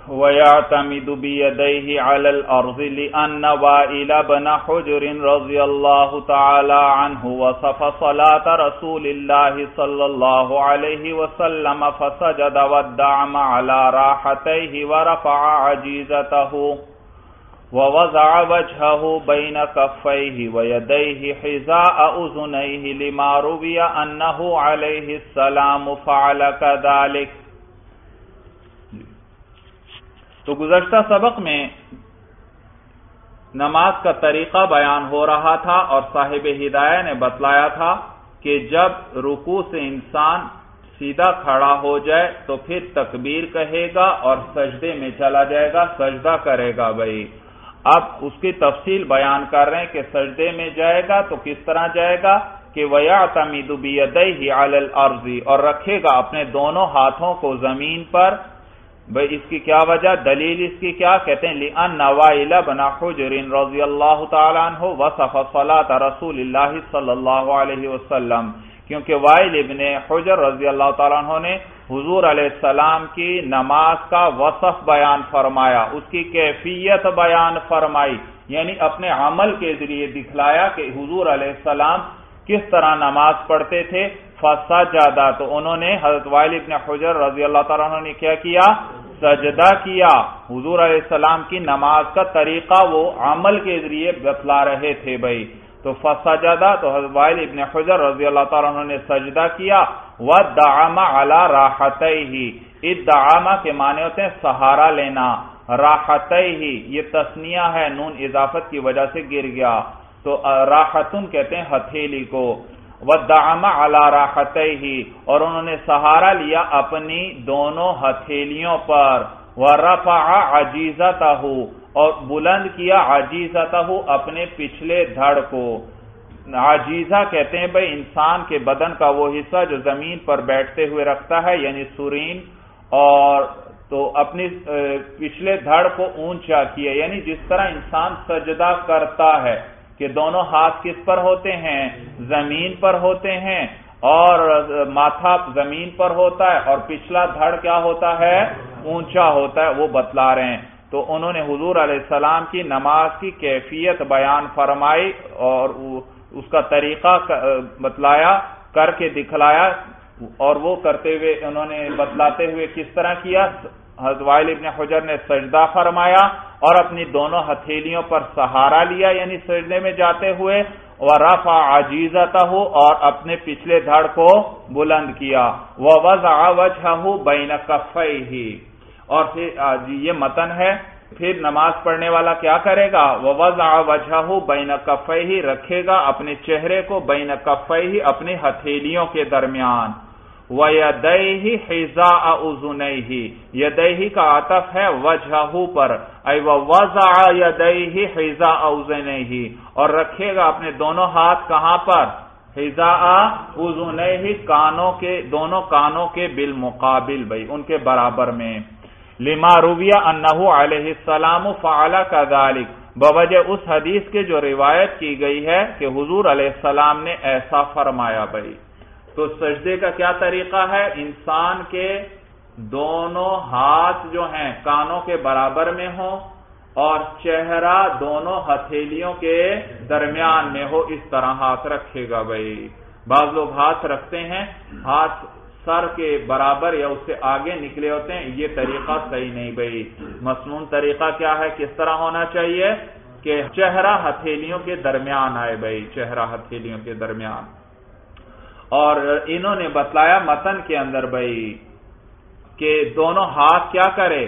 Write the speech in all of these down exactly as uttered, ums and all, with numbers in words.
وَيَعْتَمِدُ بِيَدَيْهِ عَلَى الْأَرْضِ لِأَنَّ وَائِلَ بْنَ حُجْرٍ رضي الله تعالى عنه وصف صلاة رسول الله صلى الله عليه وسلم فسجد وادعم على راحتيه ورفع عجيزته ووضع وجهه بين كفيه ويديه حذاء أذنيه لما روي أنه عليه السلام فعل كذلك. تو گزشتہ سبق میں نماز کا طریقہ بیان ہو رہا تھا اور صاحب ہدایہ نے بتلایا تھا کہ جب رکوع سے انسان سیدھا کھڑا ہو جائے تو پھر تکبیر کہے گا اور سجدے میں چلا جائے گا، سجدہ کرے گا. بھائی اب اس کی تفصیل بیان کر رہے ہیں کہ سجدے میں جائے گا تو کس طرح جائے گا کہ وَيَعْتَمِدُ بِيَدَيْهِ عَلَى الْأَرْضِ، اور رکھے گا اپنے دونوں ہاتھوں کو زمین پر. بھئی اس کی کیا وجہ، دلیل اس کی کیا؟ کہتے ہیں لِأَنَّ وَائِلَ بْنَ حُجْرٍ رضی اللہ تعالی عنہ وصف صلاة رسول اللہ صلی اللہ علیہ وسلم، کیونکہ وائل ابن حجر رضی اللہ تعالیٰ عنہ نے حضور علیہ السلام کی نماز کا وصف بیان فرمایا، اس کی کیفیت بیان فرمائی، یعنی اپنے عمل کے ذریعے دکھلایا کہ حضور علیہ السلام کس طرح نماز پڑھتے تھے. فسجدہ، تو انہوں نے حضرت وائل ابن حجر رضی اللہ تعالیٰ عنہ نے کیا کیا؟ سجدہ کیا. حضور علیہ السلام کی نماز کا طریقہ وہ عمل کے ذریعے بتلا رہے تھے. بھائی تو فسجدہ، تو حضرت وائل ابن حجر رضی اللہ تعالیٰ عنہ نے سجدہ کیا. وَدَّعَمَ عَلَى رَاحَتَيْهِ، اِدَّعَمَ کے معنی ہوتے ہیں سہارا لینا، راحتیہ یہ تثنیہ ہے، نون اضافت کی وجہ سے گر گیا، تو راحتن کہتے ہیں ہتھیلی کو. وَدَّعَمَ عَلَى رَاحَتَيْهِ، اور انہوں نے سہارا لیا اپنی دونوں ہتھیلیوں پر. وَرَفَعَ عَجِيزَتَهُ، اور بلند کیا عجیزتہ اپنے پچھلے دھڑ کو. عجیزہ کہتے ہیں بھائی انسان کے بدن کا وہ حصہ جو زمین پر بیٹھتے ہوئے رکھتا ہے، یعنی سرین، اور تو اپنی پچھلے دھڑ کو اونچا کیا، یعنی جس طرح انسان سجدہ کرتا ہے کہ دونوں ہاتھ کس پر ہوتے ہیں؟ زمین پر ہوتے ہیں، اور ماتھا زمین پر ہوتا ہے اور پچھلا دھڑ کیا ہوتا ہے؟ اونچا ہوتا ہے، وہ بتلا رہے ہیں. تو انہوں نے حضور علیہ السلام کی نماز کی کیفیت بیان فرمائی اور اس کا طریقہ بتلایا، کر کے دکھلایا، اور وہ کرتے ہوئے انہوں نے بتلاتے ہوئے کس طرح کیا. حضرت وائل ابن حجر نے سجدہ فرمایا اور اپنی دونوں ہتھیلیوں پر سہارا لیا، یعنی سجدے میں جاتے ہوئے. وَرَفَعَ عَجِيزَتَهُ، اور اپنے پچھلے دھڑ کو بلند کیا. وَوَضَعَ وَجْهَهُ بَيْنَ كَفَّيْهِ، اور پھر یہ متن ہے، پھر نماز پڑھنے والا کیا کرے گا؟ وَوَضَعَ وَجْهَهُ بَيْنَ كَفَّيْهِ، رکھے گا اپنے چہرے کو بین کفیہ اپنی ہتھیلیوں کے درمیان. وَيَدَيْهِ حِذَاءَ أُذُنَيْهِ، یدیہ کا عطف ہے وجہہ پر، ای وَوَضَعَ يَدَيْهِ حِذَاءَ أُذُنَيْهِ، اور رکھے گا اپنے دونوں ہاتھ کہاں پر؟ حِذَاءَ أُذُنَيْهِ، کانوں کے، دونوں کانوں کے بالمقابل، بھائی ان کے برابر میں. لما روی انہ علیہ السلام فعل كذلك، بوجہ اس حدیث کے جو روایت کی گئی ہے کہ حضور علیہ السلام نے ایسا فرمایا. بھائی تو سجدے کا کیا طریقہ ہے؟ انسان کے دونوں ہاتھ جو ہیں کانوں کے برابر میں ہوں اور چہرہ دونوں ہتھیلیوں کے درمیان میں ہو، اس طرح ہاتھ رکھے گا. بھائی بعض لوگ ہاتھ رکھتے ہیں ہاتھ سر کے برابر یا اس سے آگے نکلے ہوتے ہیں، یہ طریقہ صحیح نہیں. بھائی مسنون طریقہ کیا ہے، کس طرح ہونا چاہیے کہ چہرہ ہتھیلیوں کے درمیان آئے. بھائی چہرہ ہتھیلیوں کے درمیان. اور انہوں نے بتلایا متن کے اندر بھائی کہ دونوں ہاتھ کیا کرے؟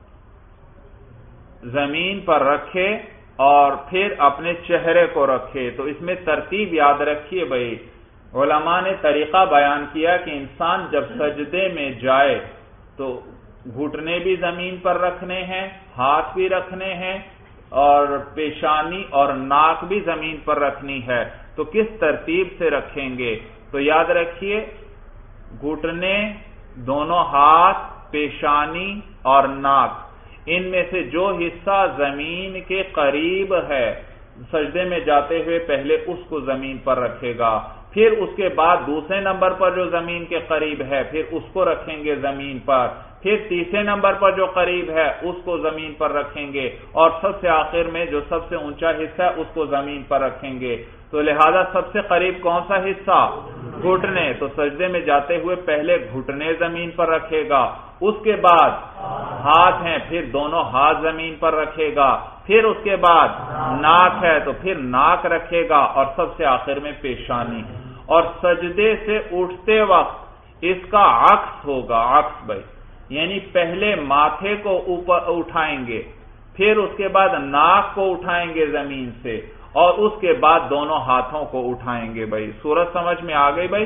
زمین پر رکھے اور پھر اپنے چہرے کو رکھے. تو اس میں ترتیب یاد رکھیے. بھائی علماء نے طریقہ بیان کیا کہ انسان جب سجدے میں جائے تو گھٹنے بھی زمین پر رکھنے ہیں، ہاتھ بھی رکھنے ہیں، اور پیشانی اور ناک بھی زمین پر رکھنی ہے. تو کس ترتیب سے رکھیں گے؟ تو یاد رکھیے گھٹنے، دونوں ہاتھ، پیشانی اور ناک، ان میں سے جو حصہ زمین کے قریب ہے سجدے میں جاتے ہوئے پہلے اس کو زمین پر رکھے گا، پھر اس کے بعد دوسرے نمبر پر جو زمین کے قریب ہے پھر اس کو رکھیں گے زمین پر، پھر تیسرے نمبر پر جو قریب ہے اس کو زمین پر رکھیں گے، اور سب سے آخر میں جو سب سے اونچا حصہ ہے اس کو زمین پر رکھیں گے۔ تو لہذا سب سے قریب کون سا حصہ؟ گھٹنے، تو سجدے میں جاتے ہوئے پہلے گھٹنے زمین پر رکھے گا، اس کے بعد ہاتھ ہیں پھر دونوں ہاتھ زمین پر رکھے گا، پھر اس کے بعد ناک ہے تو پھر ناک رکھے گا، اور سب سے آخر میں پیشانی۔ اور سجدے سے اٹھتے وقت اس کا عکس ہوگا، عکس بھائی، یعنی پہلے ماتھے کو اوپر اٹھائیں گے، پھر اس کے بعد ناک کو اٹھائیں گے زمین سے، اور اس کے بعد دونوں ہاتھوں کو اٹھائیں گے۔ بھائی سورج سمجھ میں آ گئی بھائی؟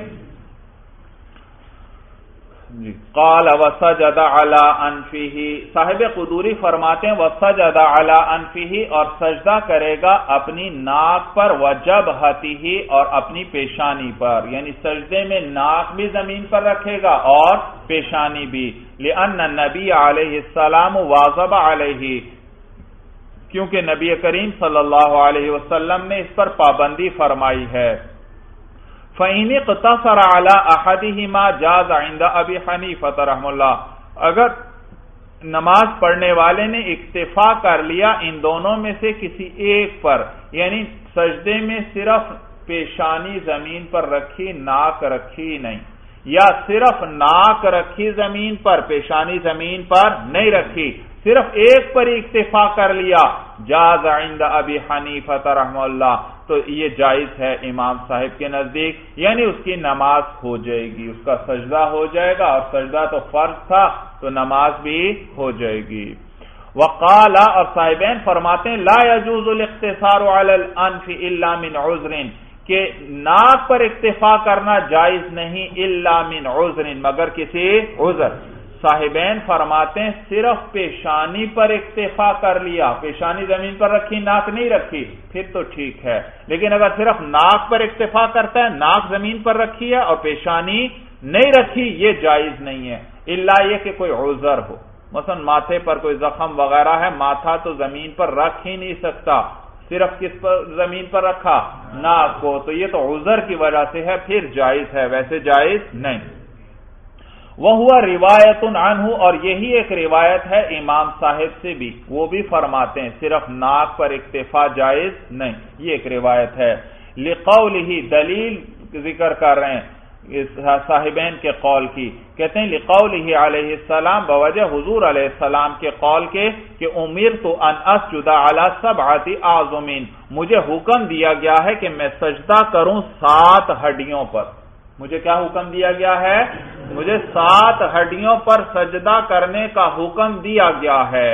جی قال وسجد علی انفہ، صاحب قدوری فرماتے ہیں وسجد علی انفہ، اور سجدہ کرے گا اپنی ناک پر، وجبہتہ، اور اپنی پیشانی پر، یعنی سجدے میں ناک بھی زمین پر رکھے گا اور پیشانی بھی، لأن النبی علیہ السلام واظب علیہ، کیونکہ نبی کریم صلی اللہ علیہ وسلم نے اس پر پابندی فرمائی ہے۔ فَإِنِ اقْتَصَرَ عَلَىٰ أَحَدِهِمَا جَازَ عِندَ أَبِي حَنِیفَةَ رحمہ اللہ، اگر نماز پڑھنے والے نے اکتفا کر لیا ان دونوں میں سے کسی ایک پر، یعنی سجدے میں صرف پیشانی زمین پر رکھی، ناک رکھی نہیں، یا صرف ناک رکھی زمین پر، پیشانی زمین پر نہیں رکھی، صرف ایک پر ہی اکتفا کر لیا، جاز عند ابی حنیفہ رحمہ اللہ، تو یہ جائز ہے امام صاحب کے نزدیک، یعنی اس کی نماز ہو جائے گی، اس کا سجدہ ہو جائے گا، اور سجدہ تو فرض تھا تو نماز بھی ہو جائے گی۔ وقال، اور صاحبین فرماتے ہیں لا يجوز الاقتصار على الانف الا من عذر، کہ ناک پر اکتفا کرنا جائز نہیں الا من عذر، مگر کسی عذر۔ صاحبین فرماتے ہیں صرف پیشانی پر اکتفا کر لیا، پیشانی زمین پر رکھی، ناک نہیں رکھی، پھر تو ٹھیک ہے، لیکن اگر صرف ناک پر اکتفا کرتا ہے، ناک زمین پر رکھی ہے اور پیشانی نہیں رکھی، یہ جائز نہیں ہے، الا یہ کہ کوئی عذر ہو، مثلا ماتھے پر کوئی زخم وغیرہ ہے، ماتھا تو زمین پر رکھ ہی نہیں سکتا، صرف کس پر زمین پر رکھا؟ ناک کو، تو یہ تو عذر کی وجہ سے ہے، پھر جائز ہے، ویسے جائز نہیں۔ وَهُوَ رِوَایَةٌ عَنْهُ، اور یہی ایک روایت ہے امام صاحب سے بھی، وہ بھی فرماتے ہیں صرف ناک پر اکتفا جائز نہیں، یہ ایک روایت ہے۔ لِقَوْلِهِ، دلیل ذکر کر رہے ہیں صاحبین کے قول کی، کہتے ہیں لِقَوْلِهِ علیہ السلام، بوجہ حضور علیہ السلام کے قول کے کہ اُمِرْتُ أَنْ أَسْجُدَ عَلَى سَبْعَةِ أَعْظُمٍ، مجھے حکم دیا گیا ہے کہ میں سجدہ کروں سات ہڈیوں پر، مجھے کیا حکم دیا گیا ہے؟ مجھے سات ہڈیوں پر سجدہ کرنے کا حکم دیا گیا ہے۔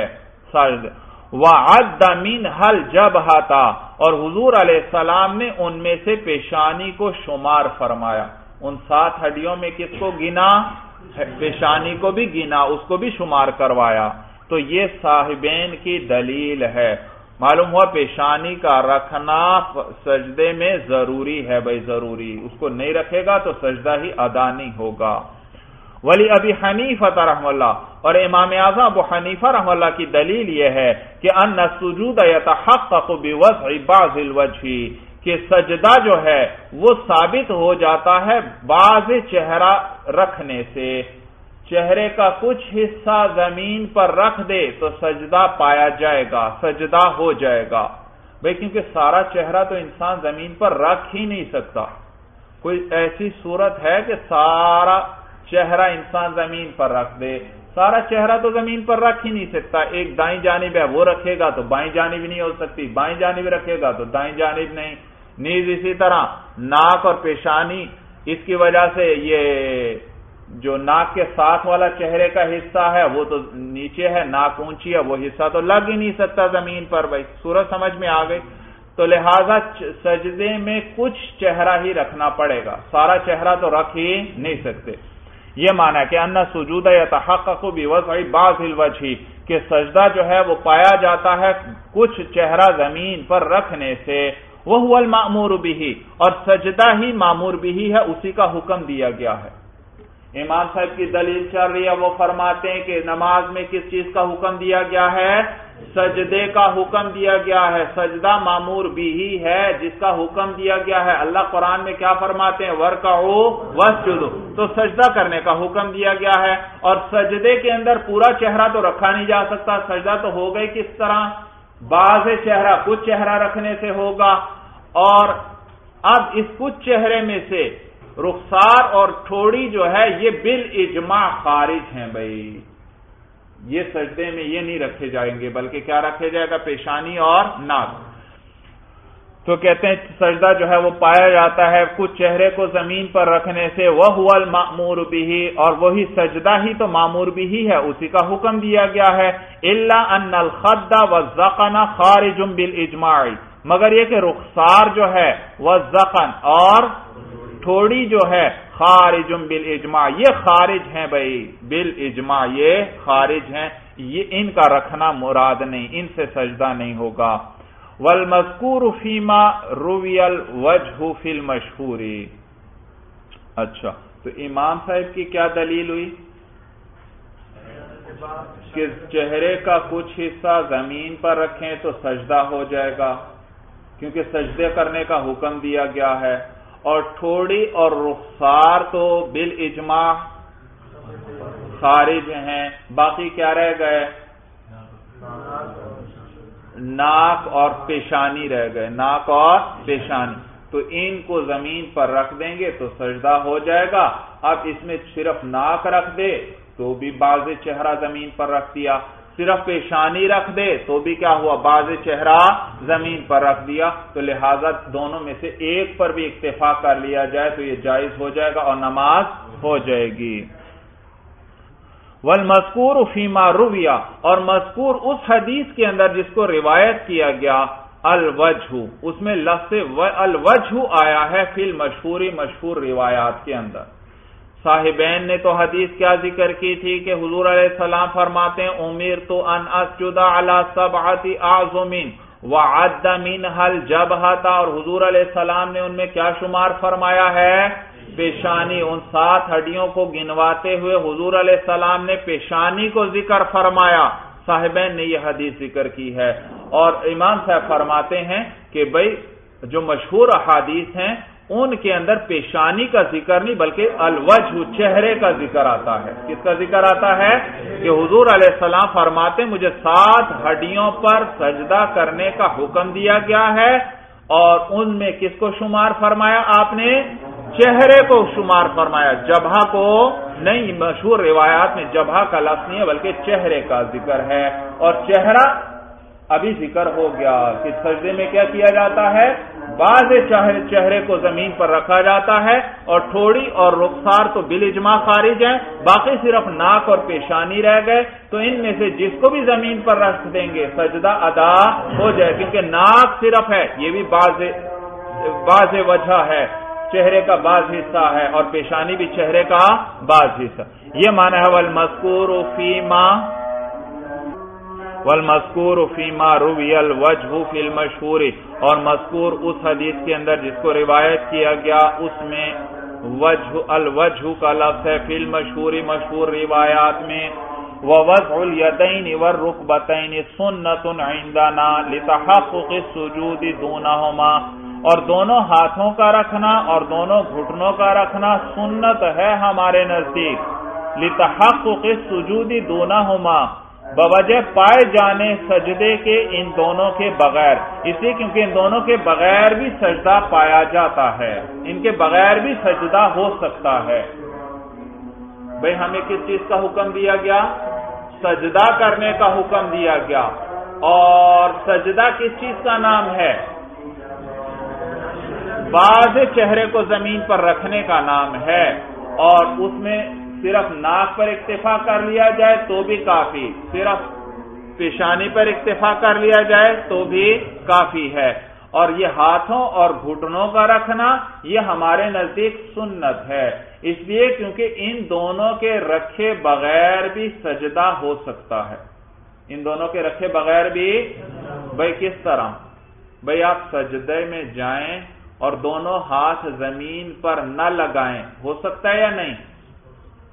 وَعَدَّ مِنْهَا الْجَبْهَةَ، اور حضور علیہ السلام نے ان میں سے پیشانی کو شمار فرمایا، ان سات ہڈیوں میں کس کو گنا؟ پیشانی کو بھی گنا، اس کو بھی شمار کروایا، تو یہ صاحبین کی دلیل ہے۔ معلوم ہوا پیشانی کا رکھنا سجدے میں ضروری ہے، بھائی ضروری، اس کو نہیں رکھے گا تو سجدہ ہی ادا نہیں ہوگا۔ ولی ابی حنیفہ رحمہ اللہ، اور امام اعظم ابو حنیفہ رحمہ اللہ کی دلیل یہ ہے کہ ان السجود یتحقق بوضع بعض الوجہ، کہ سجدہ جو ہے وہ ثابت ہو جاتا ہے بعض چہرہ رکھنے سے، چہرے کا کچھ حصہ زمین پر رکھ دے تو سجدہ پایا جائے گا، سجدہ ہو جائے گا، بھئی کیونکہ سارا چہرہ تو انسان زمین پر رکھ ہی نہیں سکتا، کوئی ایسی صورت ہے کہ سارا چہرہ انسان زمین پر رکھ دے؟ سارا چہرہ تو زمین پر رکھ ہی نہیں سکتا، ایک دائیں جانب ہے وہ رکھے گا تو بائیں جانب نہیں ہو سکتی، بائیں جانب رکھے گا تو دائیں جانب نہیں، نیز اسی طرح ناک اور پیشانی، اس کی وجہ سے یہ جو ناک کے ساتھ والا چہرے کا حصہ ہے وہ تو نیچے ہے، ناک اونچی ہے، وہ حصہ تو لگ ہی نہیں سکتا زمین پر، بھائی صورت سمجھ میں آ گئی؟ تو لہذا سجدے میں کچھ چہرہ ہی رکھنا پڑے گا، سارا چہرہ تو رکھ ہی نہیں سکتے۔ یہ معنی کہ ان سجود یتحقق بوضع بعض الوجہ، کہ سجدہ جو ہے وہ پایا جاتا ہے کچھ چہرہ زمین پر رکھنے سے، وہو المأمور بہ، اور سجدہ ہی مامور بہ ہے، اسی کا حکم دیا گیا ہے، امام صاحب کی دلیل چل رہی ہے، وہ فرماتے ہیں کہ نماز میں کس چیز کا حکم دیا گیا ہے؟ سجدے کا حکم دیا گیا ہے۔ سجدہ مامور بھی ہی ہے جس کا حکم دیا گیا ہے۔ اللہ قرآن میں کیا فرماتے ہیں؟ وَارْكَعُوا وَاسْجُدُوا، تو سجدہ کرنے کا حکم دیا گیا ہے، اور سجدے کے اندر پورا چہرہ تو رکھا نہیں جا سکتا۔ سجدہ تو ہوگا ہی کس طرح؟ بعض چہرہ کچھ چہرہ رکھنے سے ہوگا، اور اب اس کچھ چہرے میں سے رخسار اور ٹھوڑی جو ہے یہ بالاجماع خارج ہیں بھائی، یہ سجدے میں یہ نہیں رکھے جائیں گے، بلکہ کیا رکھے جائے گا؟ پیشانی اور ناک۔ تو کہتے ہیں سجدہ جو ہے وہ پایا جاتا ہے کچھ چہرے کو زمین پر رکھنے سے، وَهُوَ الْمَأْمُورُ بِهِ، اور وہی سجدہ ہی تو مامور بھی ہی ہے، اسی کا حکم دیا گیا ہے۔ إِلَّا أَنَّ الْخَدَّ وَالذَّقَنَ خَارِجٌ بِالْإِجْمَاعِ، مگر یہ کہ رخسار جو ہے والذقن اور تھوڑی جو ہے خارج بالاجماع، یہ خارج ہیں بھائی بالاجماع، یہ خارج ہیں، یہ ان کا رکھنا مراد نہیں، ان سے سجدہ نہیں ہوگا۔ والمذکور فیما روی الوجہ فی المشہور، اچھا تو امام صاحب کی کیا دلیل ہوئی کہ چہرے کا کچھ حصہ زمین پر رکھیں تو سجدہ ہو جائے گا کیونکہ سجدے کرنے کا حکم دیا گیا ہے، اور ٹھوڑی اور رخسار تو بالاجماع خارج ہیں، باقی کیا رہ گئے؟ ناک اور پیشانی رہ گئے، ناک اور پیشانی، تو ان کو زمین پر رکھ دیں گے تو سجدہ ہو جائے گا۔ اب اس میں صرف ناک رکھ دے تو بھی باز چہرہ زمین پر رکھ دیا، صرف پیشانی رکھ دے تو بھی کیا ہوا؟ باز چہرہ زمین پر رکھ دیا، تو لہذا دونوں میں سے ایک پر بھی اکتفا کر لیا جائے تو یہ جائز ہو جائے گا اور نماز ہو جائے گی۔ والمذکور فیما رویہ، اور مذکور اس حدیث کے اندر جس کو روایت کیا گیا، الوجہ، اس میں لفظ الوجہ آیا ہے فی المشہور، مشہور روایات کے اندر۔ صاحبین نے تو حدیث کیا ذکر کی تھی کہ حضور علیہ السلام فرماتے ہیں امرت ان اسجد علی سبعۃ اعظم وعد منها الجبهۃ، اور حضور علیہ السلام نے ان میں کیا شمار فرمایا ہے؟ پیشانی، ان سات ہڈیوں کو گنواتے ہوئے حضور علیہ السلام نے پیشانی کو ذکر فرمایا۔ صاحبین نے یہ حدیث ذکر کی ہے، اور امام صاحب فرماتے ہیں کہ بھئی جو مشہور احادیث ہیں ان کے اندر پیشانی کا ذکر نہیں بلکہ الوجہ، چہرے کا ذکر آتا ہے۔ کس کا ذکر آتا ہے؟ کہ حضور علیہ السلام فرماتے ہیں مجھے سات ہڈیوں پر سجدہ کرنے کا حکم دیا گیا ہے، اور ان میں کس کو شمار فرمایا آپ نے؟ چہرے کو شمار فرمایا، جبہہ کو نہیں۔ مشہور روایات میں جبہہ کا لفظ نہیں ہے بلکہ چہرے کا ذکر ہے، اور چہرہ ابھی ذکر ہو گیا کہ سجدے میں کیا کیا جاتا ہے؟ بعض چہرے کو زمین پر رکھا جاتا ہے، اور ٹھوڑی اور رخسار تو بالاجماع خارج ہیں، باقی صرف ناک اور پیشانی رہ گئے، تو ان میں سے جس کو بھی زمین پر رکھ دیں گے سجدہ ادا ہو جائے، کیونکہ ناک صرف ہے، یہ بھی بعض بعض وجہ ہے، چہرے کا بعض حصہ ہے، اور پیشانی بھی چہرے کا بعض حصہ۔ یہ معنی ہے والمذکور فیما والمذکور فیما روی الوجہ فی المشہور، اور مذکور اس حدیث کے اندر جس کو روایت کیا گیا اس میں وجہ الوجہ کا لفظ ہے فی المشہور، مشہور روایات میں۔ ووضع الیدین والرکبتین سنۃ عندنا لتحقق السجود دونہما، اور دونوں ہاتھوں کا رکھنا اور دونوں گھٹنوں کا رکھنا سنت ہے ہمارے نزدیک، لتحقق السجود دونہما، بوجہ پائے جانے سجدے کے ان دونوں کے بغیر، اس لیے کیونکہ ان دونوں کے بغیر بھی سجدہ پایا جاتا ہے، ان کے بغیر بھی سجدہ ہو سکتا ہے۔ بھئی ہمیں کس چیز کا حکم دیا گیا؟ سجدہ کرنے کا حکم دیا گیا، اور سجدہ کس چیز کا نام ہے؟ بعض چہرے کو زمین پر رکھنے کا نام ہے، اور اس میں صرف ناک پر اکتفا کر لیا جائے تو بھی کافی، صرف پیشانی پر اکتفا کر لیا جائے تو بھی کافی ہے، اور یہ ہاتھوں اور گھٹنوں کا رکھنا یہ ہمارے نزدیک سنت ہے، اس لیے کیونکہ ان دونوں کے رکھے بغیر بھی سجدہ ہو سکتا ہے، ان دونوں کے رکھے بغیر بھی۔ بھئی کس طرح؟ بھئی آپ سجدے میں جائیں اور دونوں ہاتھ زمین پر نہ لگائیں، ہو سکتا ہے یا نہیں؟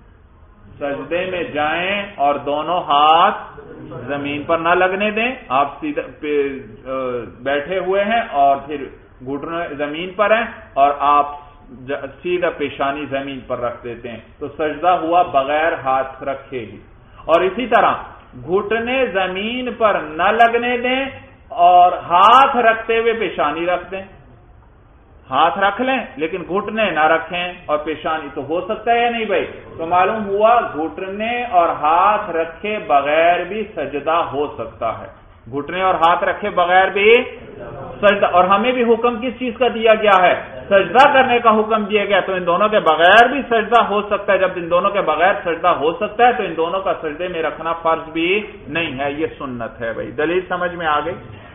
سجدے میں جائیں اور دونوں ہاتھ زمین پر نہ لگنے دیں. آپ سیدھا بیٹھے ہوئے ہیں اور پھر گھٹنے زمین پر ہیں اور آپ سیدھا پیشانی زمین پر رکھ دیتے ہیں تو سجدہ ہوا بغیر ہاتھ رکھے ہی. اور اسی طرح گھٹنے زمین پر نہ لگنے دیں اور ہاتھ رکھتے ہوئے پیشانی رکھ دیں. ہاتھ رکھ لیں لیکن گھٹنے نہ رکھیں اور پیشانی. تو ہو سکتا ہے یا نہیں بھائی؟ تو معلوم ہوا گھٹنے اور ہاتھ رکھے بغیر بھی سجدہ ہو سکتا ہے. گھٹنے اور ہاتھ رکھے بغیر بھی سجدہ. اور ہمیں بھی حکم کس چیز کا دیا گیا ہے؟ سجدہ کرنے کا حکم دیا گیا. تو ان دونوں کے بغیر بھی سجدہ ہو سکتا ہے. جب ان دونوں کے بغیر سجدہ ہو سکتا ہے تو ان دونوں کا سجدے میں رکھنا فرض بھی نہیں ہے. یہ سنت ہے بھائی. دلیل سمجھ میں آ گئی؟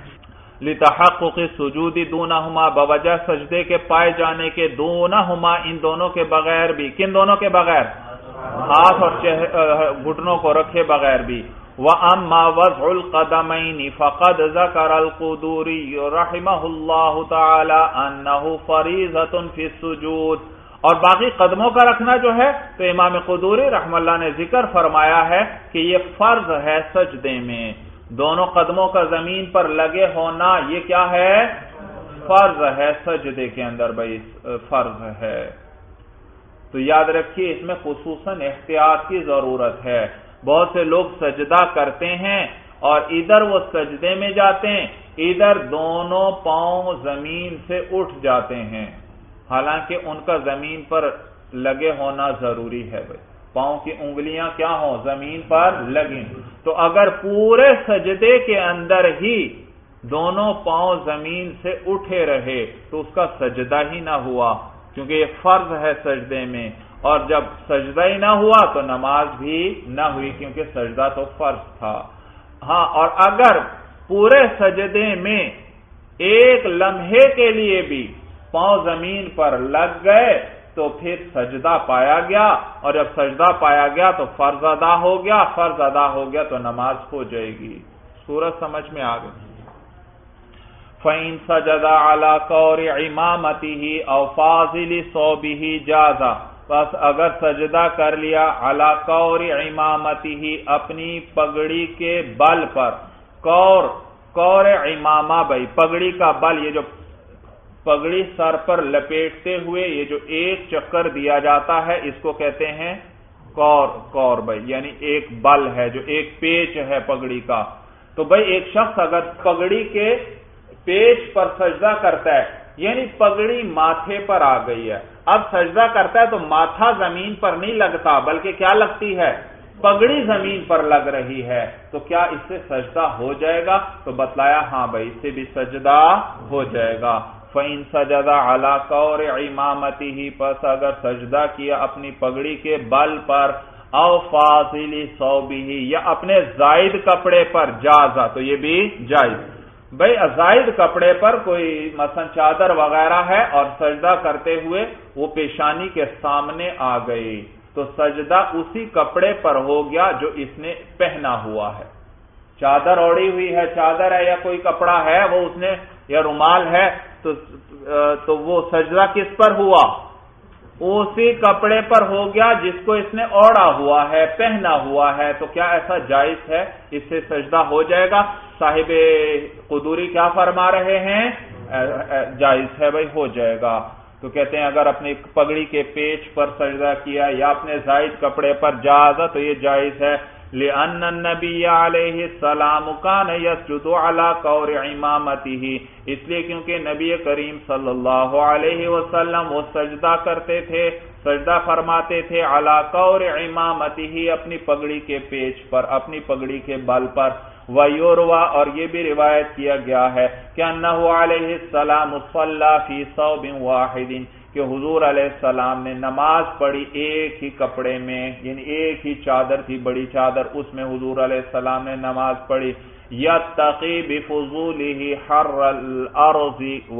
لتحقق السجود دونہما، بوجہ سجدے کے پائے جانے کے، دونہما ان دونوں کے بغیر بھی. کن دونوں کے بغیر؟ ہاتھ اور گھٹنوں کو رکھے بغیر بھی. وَأَمَّا وَضْعُ الْقَدَمَيْنِ فَقَدْ ذَكَرَ الْقُدُورِيُّ رَحِمَهُ اللَّهُ تَعَالَى أَنَّهُ فَرِيضَةٌ فِي السُّجُودِ. اور باقی قدموں کا رکھنا جو ہے تو امام قدوری رحمہ اللہ نے ذکر فرمایا ہے کہ یہ فرض ہے سجدے میں. دونوں قدموں کا زمین پر لگے ہونا یہ کیا ہے؟ فرض ہے سجدے کے اندر بھائی، فرض ہے. تو یاد رکھیے اس میں خصوصاً احتیاط کی ضرورت ہے. بہت سے لوگ سجدہ کرتے ہیں اور ادھر وہ سجدے میں جاتے ہیں، ادھر دونوں پاؤں زمین سے اٹھ جاتے ہیں، حالانکہ ان کا زمین پر لگے ہونا ضروری ہے بھائی. پاؤں کی انگلیاں کیا ہوں؟ زمین پر لگیں. تو اگر پورے سجدے کے اندر ہی دونوں پاؤں زمین سے اٹھے رہے تو اس کا سجدہ ہی نہ ہوا، کیونکہ یہ فرض ہے سجدے میں. اور جب سجدہ ہی نہ ہوا تو نماز بھی نہ ہوئی، کیونکہ سجدہ تو فرض تھا. ہاں، اور اگر پورے سجدے میں ایک لمحے کے لیے بھی پاؤں زمین پر لگ گئے تو پھر سجدہ پایا گیا، اور جب سجدہ پایا گیا تو فرض ادا ہو گیا. فرض ادا ہو گیا تو نماز ہو جائے گی. سورج سمجھ میں آ گئی. فَإِن سَجَدَ عَلَى قَوْرِ عِمَامَتِهِ أَوْ فَاضِلِ صَوْبِهِ جَازَ. بس اگر سجدہ کر لیا علی قور امامتہ، اپنی پگڑی کے بل پر. قور قور امامہ بھائی پگڑی کا بل، یہ جو پگڑی سر پر لپیٹتے ہوئے یہ جو ایک چکر دیا جاتا ہے اس کو کہتے ہیں قور. قور بھائی یعنی ایک بل ہے، جو ایک پیچ ہے پگڑی کا. تو بھائی ایک شخص اگر پگڑی کے پیچ پر سجدہ کرتا ہے، یعنی پگڑی ماتھے پر آ گئی ہے، اب سجدہ کرتا ہے تو ماتھا زمین پر نہیں لگتا بلکہ کیا لگتی ہے؟ پگڑی زمین پر لگ رہی ہے. تو کیا اس سے سجدہ ہو جائے گا؟ تو بتلایا ہاں بھائی اس سے بھی سجدہ ہو جائے گا. فَإِن سَجَدَ عَلَى قَوْرِ عِمَامَتِهِ، پس اگر سجدہ کیا اپنی پگڑی کے بل پر، او فاضل ثوبه، یا اپنے زائد کپڑے پر، جازا تو یہ بھی جائز. بھئی زائد کپڑے پر کوئی مثلا چادر وغیرہ ہے اور سجدہ کرتے ہوئے وہ پیشانی کے سامنے آ گئی تو سجدہ اسی کپڑے پر ہو گیا جو اس نے پہنا ہوا ہے. چادر اوڑی ہوئی ہے، چادر ہے یا کوئی کپڑا ہے وہ اس نے، یا رومال ہے، تو تو وہ سجدہ کس پر ہوا؟ اسی کپڑے پر ہو گیا جس کو اس نے اوڑا ہوا ہے، پہنا ہوا ہے. تو کیا ایسا جائز ہے؟ اس سے سجدہ ہو جائے گا. صاحب قدوری کیا فرما رہے ہیں؟ جائز ہے بھائی، ہو جائے گا. تو کہتے ہیں اگر اپنی پگڑی کے پیچ پر سجدہ کیا یا اپنے زائد کپڑے پر جازا تو یہ جائز ہے. لِأَنَّ النَّبِيَّ عَلَيْهِ السَّلَامُ كَانَ يَسْجُدُ عَلَى قَوْرِ عِمَامَتِهِ، اس لیے کیونکہ نبی کریم صلی اللہ علیہ وسلم وہ سجدہ کرتے تھے، سجدہ فرماتے تھے عَلَى قَوْرِ عِمَامَتِهِ، اپنی پگڑی کے پیچ پر، اپنی پگڑی کے بل پر. وَيُرْوَى، اور یہ بھی روایت کیا گیا ہے کہ أَنَّهُ عَلَيْهِ السَّلَامُ صَلَّى فِي ثَوْبٍ وَاحِدٍ، کہ حضور علیہ السلام نے نماز پڑھی ایک ہی کپڑے میں، یعنی ایک ہی چادر تھی، بڑی چادر، اس میں حضور علیہ السلام نے نماز پڑھی. یتقی بفضولہ حر الارض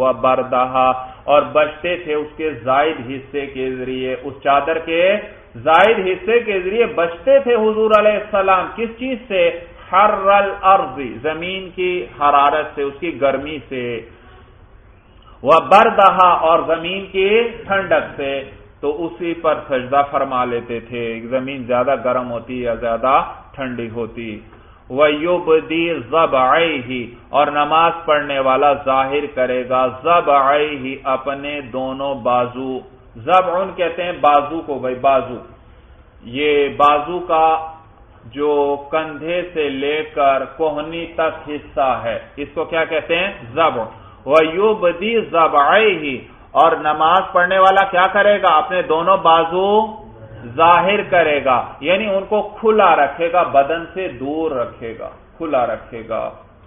وبردها، اور بچتے تھے اس کے زائد حصے کے ذریعے، اس چادر کے زائد حصے کے ذریعے بچتے تھے حضور علیہ السلام. کس چیز سے؟ حر الارض، زمین کی حرارت سے، اس کی گرمی سے، وبردها، اور زمین کی ٹھنڈک سے. تو اسی پر سجدہ فرما لیتے تھے، زمین زیادہ گرم ہوتی یا زیادہ ٹھنڈی ہوتی۔ وَيُبْدِي ضَبْعَيْهِ، اور نماز پڑھنے والا ظاہر کرے گا ضبعیہ، اپنے دونوں بازو۔ ضبع کہتے ہیں بازو کو، بھائی بازو، یہ بازو کا جو کندھے سے لے کر کوہنی تک حصہ ہے، اس کو کیا کہتے ہیں؟ ضبع۔ وَيُبْدِي ضَبْعَيْهِ، اور نماز پڑھنے والا کیا کرے گا؟ اپنے دونوں بازو ظاہر کرے گا، یعنی ان کو کھلا رکھے گا، بدن سے دور رکھے گا، کھلا رکھے گا۔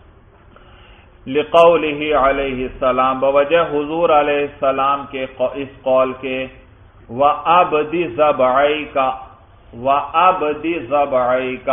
لقولہ علیہ السلام، بوجہ حضور علیہ السلام کے اس قول کے، وَأَبْدِ ضَبْعَيْكَ، وَأَبْدِ ضَبْعَيْكَ،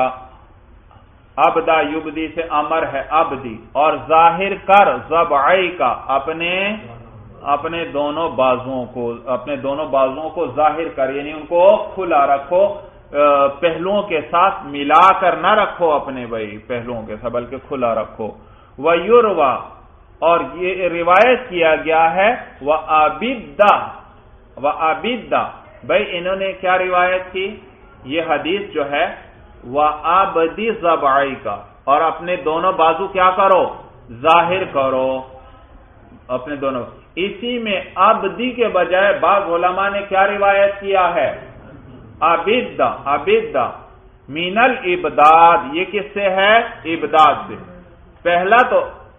ابدا یبدی سے امر ہے ابدی، اور ظاہر کر ضبعیک، اپنے اپنے دونوں بازوؤں کو، اپنے دونوں بازوؤں کو ظاہر کر، یعنی ان کو کھلا رکھو، پہلوؤں کے ساتھ ملا کر نہ رکھو اپنے بھائی پہلوؤں کے ساتھ، بلکہ کھلا رکھو۔ وَيُرْوَى، اور یہ روایت کیا گیا ہے، وَأَبِدَّ، وَأَبِدَّ، بھائی انہوں نے کیا روایت کی؟ یہ حدیث جو ہے وَأَبْدِ ضَبْعَيْكَ، اور اپنے دونوں بازو کیا کرو؟ ظاہر کرو اپنے دونوں۔ اسی میں ابدی کے بجائے بعض علماء نے کیا روایت کیا ہے؟ ابد، ابد من الابداد، یہ کس سے ہے؟ ابداد سے۔ پہلا تو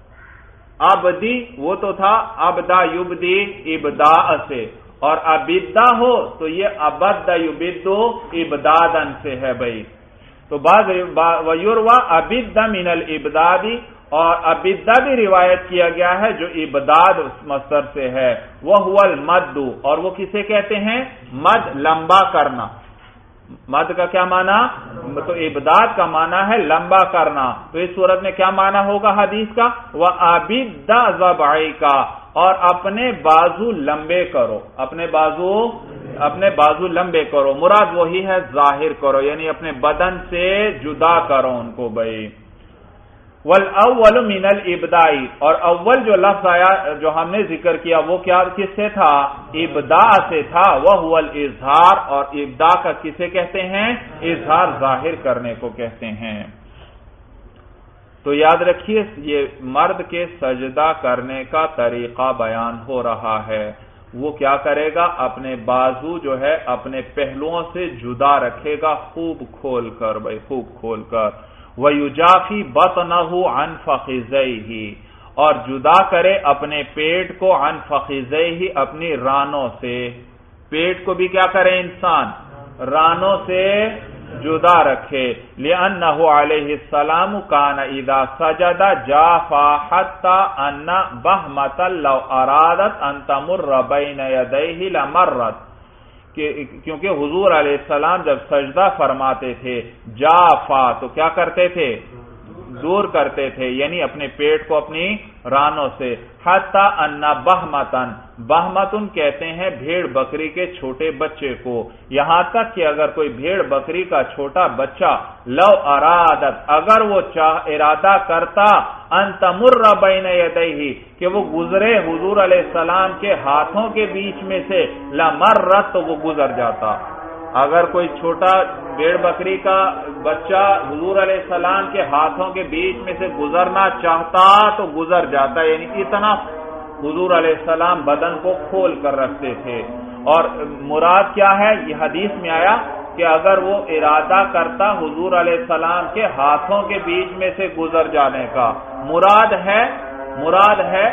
ابدی وہ تو تھا ابدا یبدی ابداء سے، اور ابدا ہو تو یہ ابد یبدو ابدادن سے ہے بھائی۔ تو بعض ویروہ ابد من الابدادی، اور ابدا بھی روایت کیا گیا ہے جو ابداد مصدر سے ہے، وہ هو المد، اور وہ کسے کہتے ہیں؟ مد، لمبا کرنا۔ مد کا کیا معنی؟ تو ابداد کا معنی ہے لمبا کرنا۔ تو اس صورت میں کیا معنی ہوگا حدیث کا؟ وَأَبِدَّ ضَبْعَيْكَ، اور اپنے بازو لمبے کرو، اپنے بازو اپنے بازو لمبے کرو، مراد وہی ہے ظاہر کرو، یعنی اپنے بدن سے جدا کرو ان کو بھائی۔ وَالْأَوَّلُ مِنَ الْإِبْدَاءِ، اور اول جو لفظ آیا جو ہم نے ذکر کیا وہ کیا کس سے تھا؟ ابداء سے تھا، وَهُوَ الْإِظْهَارُ، اور ابداء کا کسے کہتے ہیں؟ اظہار، ظاہر کرنے کو کہتے ہیں۔ تو یاد رکھیے یہ مرد کے سجدہ کرنے کا طریقہ بیان ہو رہا ہے۔ وہ کیا کرے گا؟ اپنے بازو جو ہے اپنے پہلوؤں سے جدا رکھے گا، خوب کھول کر بھائی، خوب کھول کر۔ وَيُجَافِي بَطْنَهُ عَنْ فَخِذَيْهِ، اور جدا کرے اپنے پیٹ کو، عن فخذیہ، اپنی رانوں سے۔ پیٹ کو بھی کیا کرے انسان؟ رانوں سے جدا رکھے۔ لِأَنَّهُ عَلَيْهِ السَّلَامُ كَانَ إِذَا سَجَدَ جَافَا حَتَّى أَنَّ بَهْمَةً لَوْ أَرَادَتْ أَن تَمُرَّ بَيْنَ يَدَيْهِ لَمَرَّتْ، کیونکہ حضور علیہ السلام جب سجدہ فرماتے تھے جافا تو کیا کرتے تھے؟ دور کرتے تھے، یعنی اپنے پیٹ کو اپنی رانوں سے۔ حتی ان بہمتن، بہمتن کہتے ہیں بھیڑ بکری کے چھوٹے بچے کو، یہاں تک کہ اگر کوئی بھیڑ بکری کا چھوٹا بچہ لو ارادت، اگر وہ چاہ ارادہ کرتا، ان تمر بین یدیہ، کہ وہ گزرے حضور علیہ السلام کے ہاتھوں کے بیچ میں سے، لمرت، تو وہ گزر جاتا۔ اگر کوئی چھوٹا بھیڑ بکری کا بچہ حضور علیہ السلام کے ہاتھوں کے بیچ میں سے گزرنا چاہتا تو گزر جاتا، یعنی اتنا حضور علیہ السلام بدن کو کھول کر رکھتے تھے۔ اور مراد کیا ہے؟ یہ حدیث میں آیا کہ اگر وہ ارادہ کرتا حضور علیہ السلام کے ہاتھوں کے بیچ میں سے گزر جانے کا، مراد ہے مراد ہے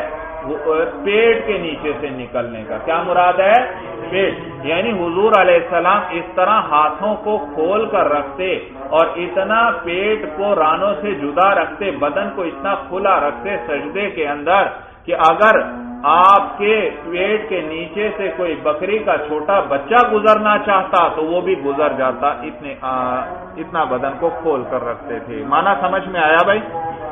پیٹ کے نیچے سے نکلنے کا۔ کیا مراد ہے؟ پیٹ، یعنی حضور علیہ السلام اس طرح ہاتھوں کو کھول کر رکھتے اور اتنا پیٹ کو رانوں سے جدا رکھتے، بدن کو اتنا کھلا رکھتے سجدے کے اندر کہ اگر آپ کے پیٹ کے نیچے سے کوئی بکری کا چھوٹا بچہ گزرنا چاہتا تو وہ بھی گزر جاتا، اتنے آ, اتنا بدن کو کھول کر رکھتے تھے۔ معنی سمجھ میں آیا بھائی؟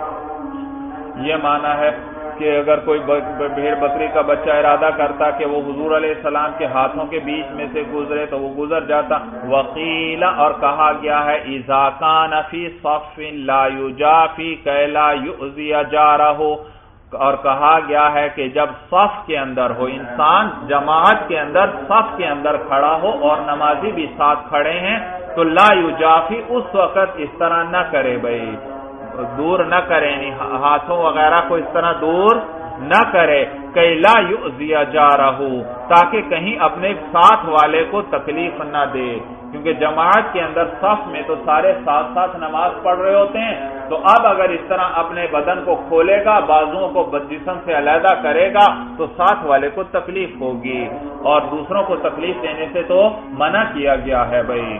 یہ معنی ہے کہ اگر کوئی بھیڑ بکری کا بچہ ارادہ کرتا کہ وہ حضور علیہ السلام کے ہاتھوں کے بیچ میں سے گزرے تو وہ گزر جاتا۔ وقیل، اور کہا گیا ہے، اذا کان فی صف لا یجافی کی لا یؤذی جارہ، اور کہا گیا ہے کہ جب صف کے اندر ہو انسان، جماعت کے اندر صف کے اندر کھڑا ہو اور نمازی بھی ساتھ کھڑے ہیں تو لا یجافی، اس وقت اس طرح نہ کرے بھائی، دور نہ کرے، ہاتھوں وغیرہ کو اس طرح دور نہ کرے، کہ لا یؤذی جارہ، تاکہ کہیں اپنے ساتھ والے کو تکلیف نہ دے، کیونکہ جماعت کے اندر صف میں تو سارے ساتھ ساتھ نماز پڑھ رہے ہوتے ہیں، تو اب اگر اس طرح اپنے بدن کو کھولے گا، بازوؤں کو جسم سے علیحدہ کرے گا تو ساتھ والے کو تکلیف ہوگی، اور دوسروں کو تکلیف دینے سے تو منع کیا گیا ہے بھائی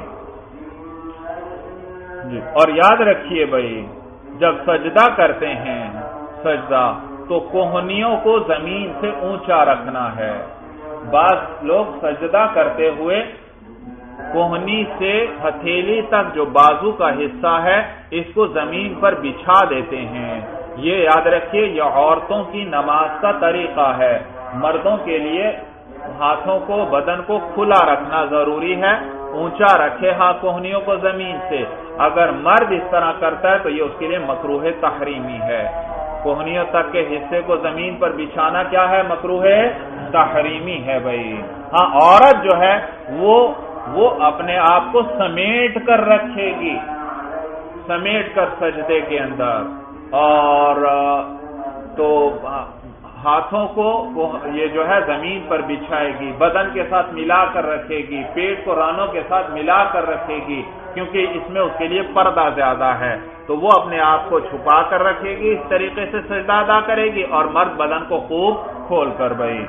جی۔ اور یاد رکھیے بھائی، جب سجدہ کرتے ہیں سجدہ تو کوہنیوں کو زمین سے اونچا رکھنا ہے۔ بعض لوگ سجدہ کرتے ہوئے کوہنی سے ہتھیلی تک جو بازو کا حصہ ہے اس کو زمین پر بچھا دیتے ہیں۔ یہ یاد رکھیے، یہ عورتوں کی نماز کا طریقہ ہے۔ مردوں کے لیے ہاتھوں کو، بدن کو کھلا رکھنا ضروری ہے، اونچا رکھے ہاں کوہنیوں کو زمین سے۔ اگر مرد اس طرح کرتا ہے تو یہ اس کے لیے مکروہ تحریمی ہے۔ کوہنیوں تک کے حصے کو زمین پر بچھانا کیا ہے؟ مکروہ تحریمی ہے بھائی۔ ہاں، عورت جو ہے وہ وہ اپنے آپ کو سمیٹ کر رکھے گی، سمیٹ کر سجدے کے اندر، اور تو ہاتھوں کو یہ جو ہے زمین پر بچھائے گی، بدن کے ساتھ ملا کر رکھے گی، پیٹ کو رانوں کے ساتھ ملا کر رکھے گی، کیونکہ اس میں اس کے لیے پردہ زیادہ ہے، تو وہ اپنے آپ کو چھپا کر رکھے گی، اس طریقے سے سجدہ ادا کرے گی، اور مرد بدن کو خوب کھول کر بھائی۔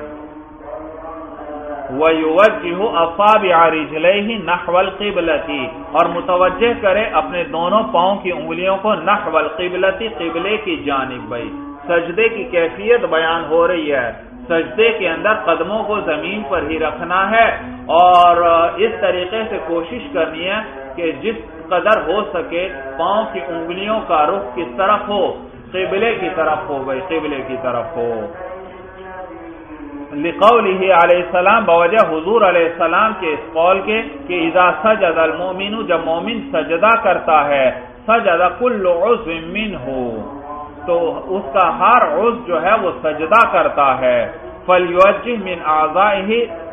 وَيُوَجِّهُ أَصَابِعَ رِجْلَيْهِ نَحْوَ الْقِبْلَةِ، اور متوجہ کرے اپنے دونوں پاؤں کی انگلیوں کو نحو القبلۃ، قبلے کی جانب بھائی۔ سجدے کی کیفیت بیان ہو رہی ہے، سجدے کے اندر قدموں کو زمین پر ہی رکھنا ہے، اور اس طریقے سے کوشش کرنی ہے کہ جس قدر ہو سکے پاؤں کی انگلیوں کا رخ کس طرف ہو؟ قبلے کی طرف ہو بھائی، قبلے کی طرف ہو۔ لقولہ علیہ السلام، بوجہ حضور علیہ السلام کے اس قول کے کہ اذا سجد المؤمن، جب مومن سجدہ کرتا ہے، سجد کل عضو منہ، تو اس کا ہر عضو جو ہے وہ سجدہ کرتا ہے۔ فلیوجہ من اعضائہ،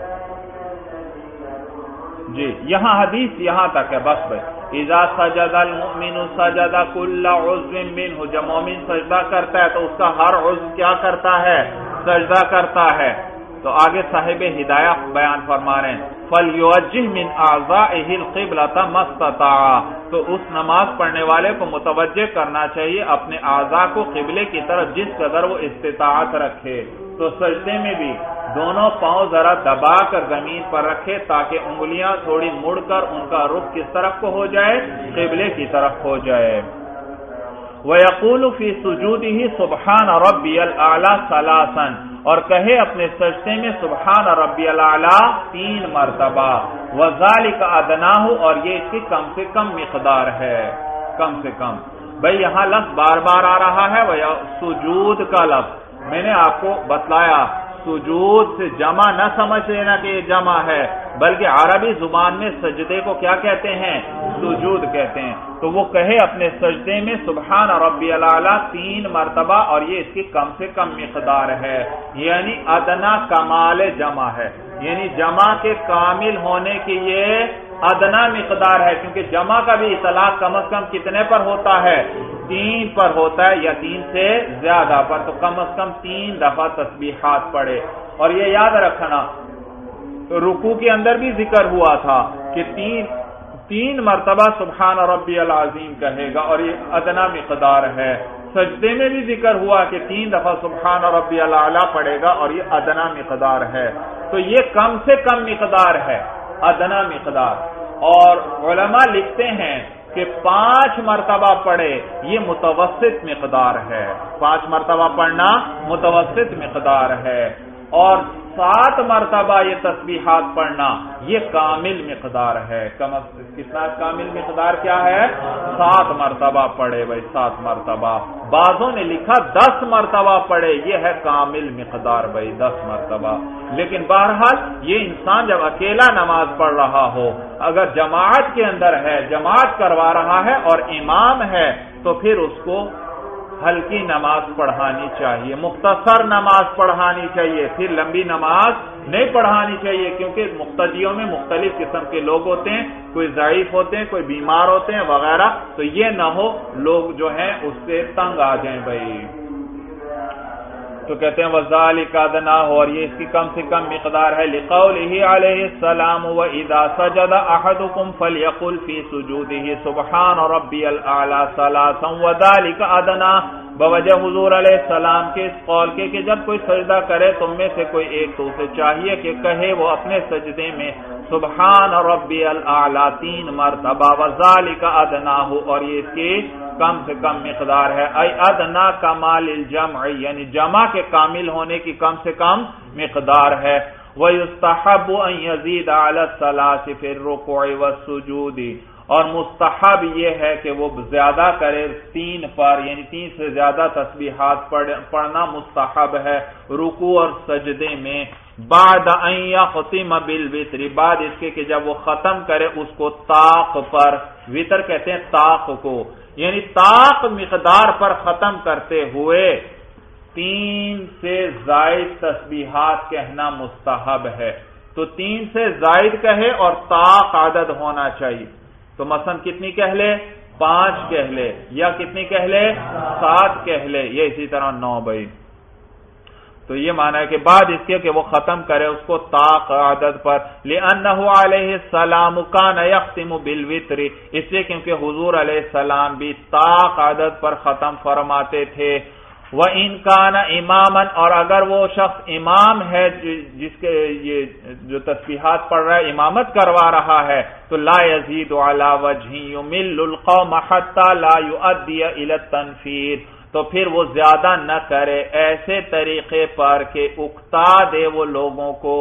جی یہاں حدیث یہاں تک ہے بس بھائی۔ اذا سجد المؤمن سجد کل عضو منہ، جب مومن سجدہ کرتا ہے تو اس کا ہر عضو کیا کرتا ہے؟ سجدہ کرتا ہے۔ تو آگے صاحب ہدایہ بیان فرما رہے ہیں فَلْيُوَجِّهْ مِنْ أَعْضَائِهِ الْقِبْلَةَ مَا اسْتَطَاعَ، تو اس نماز پڑھنے والے کو متوجہ کرنا چاہیے اپنے اعضاء کو قبلے کی طرف جس قدر وہ استطاعت رکھے۔ تو سجدے میں بھی دونوں پاؤں ذرا دبا کر زمین پر رکھے تاکہ انگلیاں تھوڑی مڑ کر ان کا رخ کس طرف کو ہو جائے؟ قبلے کی طرف ہو جائے۔ وَيَقُولُ فِي سُجُودِهِ سُبْحَانَ رَبِّيَ الْأَعْلَى ثَلَاثًا، اور کہے اپنے سجدے میں سبحان ربی الاعلیٰ تین مرتبہ۔ وَذَلِكَ أَدْنَاهُ، اور یہ اس کی کم سے کم مقدار ہے، کم سے کم بھئی یہاں لفظ بار بار آ رہا ہے، وہ سجود کا لفظ میں نے آپ کو بتلایا، سجود سے جمع نہ سمجھ لینا کہ یہ جمع ہے، بلکہ عربی زبان میں سجدے کو کیا کہتے ہیں؟ سجود کہتے ہیں۔ تو وہ کہے اپنے سجدے میں سبحان ربی الاعلیٰ تین مرتبہ، اور یہ اس کی کم سے کم مقدار ہے، یعنی ادنا کمال جمع ہے، یعنی جمع کے کامل ہونے کی یہ ادنا مقدار ہے، کیونکہ جمع کا بھی اطلاق کم از کم کتنے پر ہوتا ہے؟ تین پر ہوتا ہے، یا تین سے زیادہ پر، تو کم از کم تین دفعہ تسبیحات پڑھے۔ اور یہ یاد رکھنا رکوع کے اندر بھی ذکر ہوا تھا کہ تین تین مرتبہ سبحان ربی العظیم کہے گا، اور یہ ادنا مقدار ہے۔ سجدے میں بھی ذکر ہوا کہ تین دفعہ سبحان ربی الاعلیٰ پڑھے گا، اور یہ ادنا مقدار ہے۔ تو یہ کم سے کم مقدار ہے، ادنا مقدار۔ اور علماء لکھتے ہیں کہ پانچ مرتبہ پڑھے یہ متوسط مقدار ہے، پانچ مرتبہ پڑھنا متوسط مقدار ہے، اور سات مرتبہ یہ تسبیحات پڑھنا یہ کامل مقدار ہے۔ کتنا کامل مقدار کیا ہے؟ سات مرتبہ پڑھے بھائی، سات مرتبہ۔ بعضوں نے لکھا دس مرتبہ پڑھے، یہ ہے کامل مقدار بھائی، دس مرتبہ۔ لیکن بہرحال یہ انسان جب اکیلا نماز پڑھ رہا ہو، اگر جماعت کے اندر ہے، جماعت کروا رہا ہے اور امام ہے، تو پھر اس کو ہلکی نماز پڑھانی چاہیے، مختصر نماز پڑھانی چاہیے، پھر لمبی نماز نہیں پڑھانی چاہیے، کیونکہ مقتدیوں میں مختلف قسم کے لوگ ہوتے ہیں، کوئی ضعیف ہوتے ہیں، کوئی بیمار ہوتے ہیں وغیرہ، تو یہ نہ ہو لوگ جو ہیں اس سے تنگ آ جائیں بھائی۔ تو کہتے ہیں وَذَلِكَ أَدْنَىٰ، اور یہ اس کی کم سے کم مقدار ہے، لِقَوْلِهِ عَلَيْهِ السَّلَامُ وَإِذَا سَجَدَ أَحَدُكُمْ فَلْيَقُلْ فِي سُجُودِهِ سُبْحَانَ رَبِّيَ الْأَعْلَىٰ ثَلَاثًا وَذَلِكَ أَدْنَىٰ، بوجہ حضور علیہ السلام کے اس قول کے کہ جب کوئی سجدہ کرے تم میں سے کوئی ایک تو اسے چاہیے کہ کہے وہ اپنے سجدے میں سبحان ربی الاعلیٰ تین مرتبہ، وذالک ادناہ، اور یہ اس کی کم سے کم مقدار ہے، ای ادنا کمال الجمع، یعنی جمع کے کامل ہونے کی کم سے کم مقدار ہے۔ وَيُسْتَحَبُّ أَن يَزِيدَ عَلَى الثَّلَاثِ فِي الرُّكُوعِ وَالسُّجُودِ، اور مستحب یہ ہے کہ وہ زیادہ کرے تین پر، یعنی تین سے زیادہ تسبیحات پڑھنا مستحب ہے رکوع اور سجدے میں، بعد ان یختم بالوتر، بعد اس کے کہ جب وہ ختم کرے اس کو طاق پر، وتر کہتے ہیں طاق کو، یعنی طاق مقدار پر ختم کرتے ہوئے تین سے زائد تسبیحات کہنا مستحب ہے۔ تو تین سے زائد کہے اور طاق عدد ہونا چاہیے، تو مثلا کتنی کہہ لے؟ پانچ کہہ لے، یا کتنی کہہ لے؟ سات کہہ لے، یا اسی طرح نو بھائی۔ تو یہ معنی ہے کہ بعد اس کے کہ وہ ختم کرے اس کو طاق عدد پر، لِأَنَّهُ عَلَيْهِ السَّلَامُ كَانَ يَخْتِمُ بِالْوِتْرِ، اس لیے کیونکہ حضور علیہ السلام بھی طاق عدد پر ختم فرماتے تھے۔ وَإِنْ كَانَ إِمَامًا، اور اگر وہ شخص امام ہے جس کے یہ جو تسبیحات پڑھ رہا ہے امامت کروا رہا ہے، تو لا يزيد على وجه يمل القوم حتى لا يؤدي الى التنفير، تو پھر وہ زیادہ نہ کرے ایسے طریقے پر کہ اکتا دے وہ لوگوں کو۔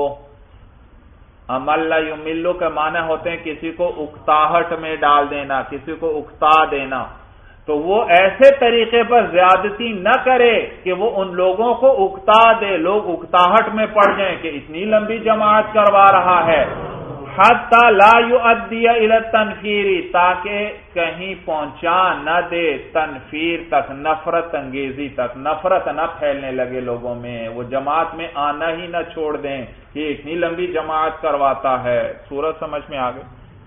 امل یملو کے معنی ہوتے ہیں کسی کو اکتاہٹ میں ڈال دینا، کسی کو اکتا دینا، تو وہ ایسے طریقے پر زیادتی نہ کرے کہ وہ ان لوگوں کو اکتا دے، لوگ اکتاہٹ میں پڑ جائیں کہ اتنی لمبی جماعت کروا رہا ہے، حتی لا یؤدی الی التنفیر، تاکہ کہیں پہنچا نہ دے تنفیر تک، نفرت انگیزی تک، نفرت نہ پھیلنے لگے لوگوں میں، وہ جماعت میں آنا ہی نہ چھوڑ دیں کہ اتنی لمبی جماعت کرواتا ہے۔ سورج سمجھ میں آ گئی؟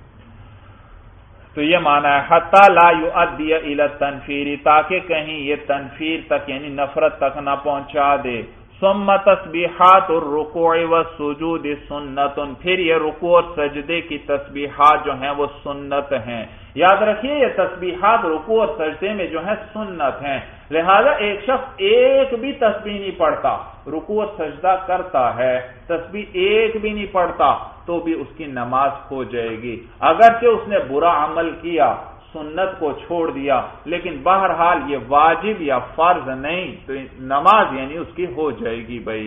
تو یہ معنی ہے حتی لا یؤدی الی التنفیر، تاکہ کہیں یہ تنفیر تک یعنی نفرت تک نہ پہنچا دے۔ ثم تسبیحات الرکوع والسجود سنت، پھر یہ رکوع اور سجدے کی تسبیحات جو ہیں وہ سنت ہیں۔ یاد رکھیے یہ تسبیحات رکوع اور سجدے میں جو ہیں سنت ہیں، لہذا ایک شخص ایک بھی تسبیح نہیں پڑھتا، رکوع اور سجدہ کرتا ہے، تسبیح ایک بھی نہیں پڑھتا تو بھی اس کی نماز ہو جائے گی، اگرچہ اس نے برا عمل کیا، سنت کو چھوڑ دیا، لیکن بہرحال یہ واجب یا فرض نہیں، تو نماز یعنی اس کی ہو جائے گی بھائی۔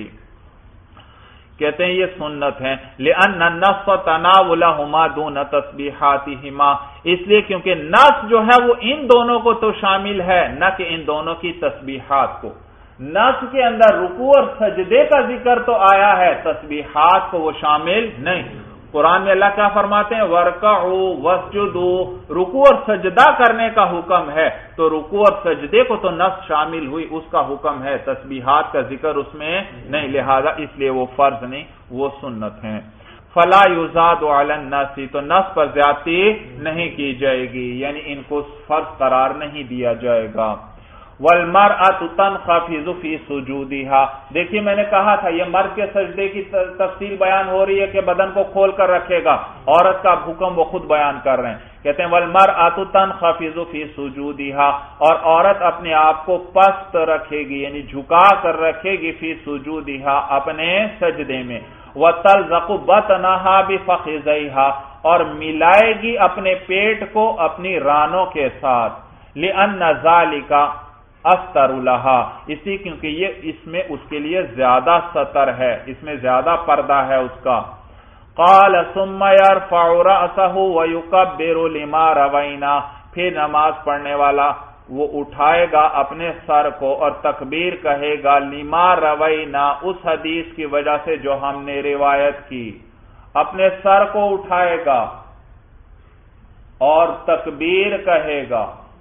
کہتے ہیں یہ سنت ہیں، لأن النص تناولهما دون تسبیحاتهما، اس لیے کیونکہ نص جو ہے وہ ان دونوں کو تو شامل ہے، نہ کہ ان دونوں کی تسبیحات کو۔ نص کے اندر رکوع اور سجدے کا ذکر تو آیا ہے، تسبیحات کو وہ شامل نہیں۔ قرآن میں اللہ کیا فرماتے ہیں؟ وَارْكَعُوا وَاسْجُدُوا، رکوع اور سجدہ کرنے کا حکم ہے، تو رکوع اور سجدے کو تو نص شامل ہوئی، اس کا حکم ہے، تسبیحات کا ذکر اس میں نہیں، لہذا اس لیے وہ فرض نہیں، وہ سنت ہیں۔ فَلَا يُزَادُ عَلَى النَّاسِ، تو نص پر زیادتی نہیں کی جائے گی، یعنی ان کو فرض قرار نہیں دیا جائے گا۔ وَالْمَرْأَةُ تَنْخَفِضُ فِي سُجُودِهَا، دیکھیے میں نے کہا تھا یہ مرد کے سجدے کی تفصیل بیان ہو رہی ہے کہ بدن کو کھول کر رکھے گا، عورت کا حکم وہ خود بیان کر رہے ہیں، کہتے ہیں وَالْمَرْأَةُ تَنْخَفِضُ فِي سُجُودِهَا، اور عورت اپنے آپ کو پست رکھے گی یعنی جھکا کر رکھے گی فی سجودها، اپنے سجدے میں، وَتَلْزَقُ بَطْنَهَا بِفَخِذَيْهَا، اور ملائے گی اپنے پیٹ کو اپنی رانوں کے ساتھ، لِأَنَّ ذَلِكَ استر لہا، اسی کیونکہ یہ اس میں اس کے لیے زیادہ ستر ہے، اس میں زیادہ پردہ ہے اس کا۔ قال ثم يرفع رأسه ويكبر لما روینا، پھر نماز پڑھنے والا وہ اٹھائے گا اپنے سر کو اور تکبیر کہے گا لما روینا، اس حدیث کی وجہ سے جو ہم نے روایت کی، اپنے سر کو اٹھائے گا اور تکبیر کہے گا،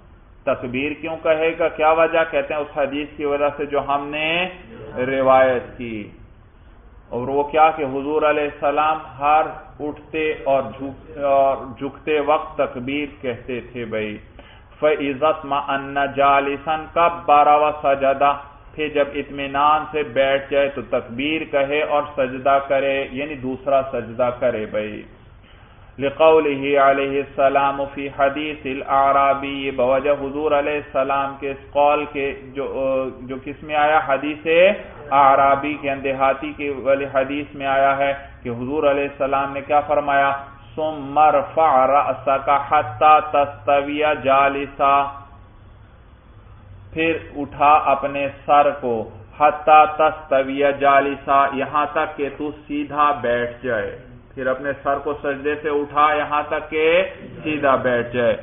تکبیر کیوں کہے گا؟ کیا وجہ؟ کہتے ہیں اس حدیث کی وجہ سے جو ہم نے روایت کی، اور وہ کیا کہ حضور علیہ السلام ہر اٹھتے اور جھکتے وقت تکبیر کہتے تھے بھائی۔ فَإِذَا اطْمَأَنَّ جَالِسًا كَبَّرَ وَسَجَدَ، پھر جب اطمینان سے بیٹھ جائے تو تکبیر کہے اور سجدہ کرے، یعنی دوسرا سجدہ کرے بھائی۔ لِقَوْلِهِ علیہ السلام فی حدیث الاعرابی، بوجہ حضور علیہ السلام کے اس قول کے جو جو کس میں آیا؟ حدیث اعرابی کے اندہاتی کی والی حدیث میں آیا ہے کہ حضور علیہ السلام نے کیا فرمایا؟ ثم ارفع رأسك حتى تستوي جالسا، پھر اٹھا اپنے سر کو، حتی تستوی جالسا، یہاں تک کہ تو سیدھا بیٹھ جائے، پھر اپنے سر کو سجدے سے اٹھا یہاں تک کہ سیدھا بیٹھ جائے۔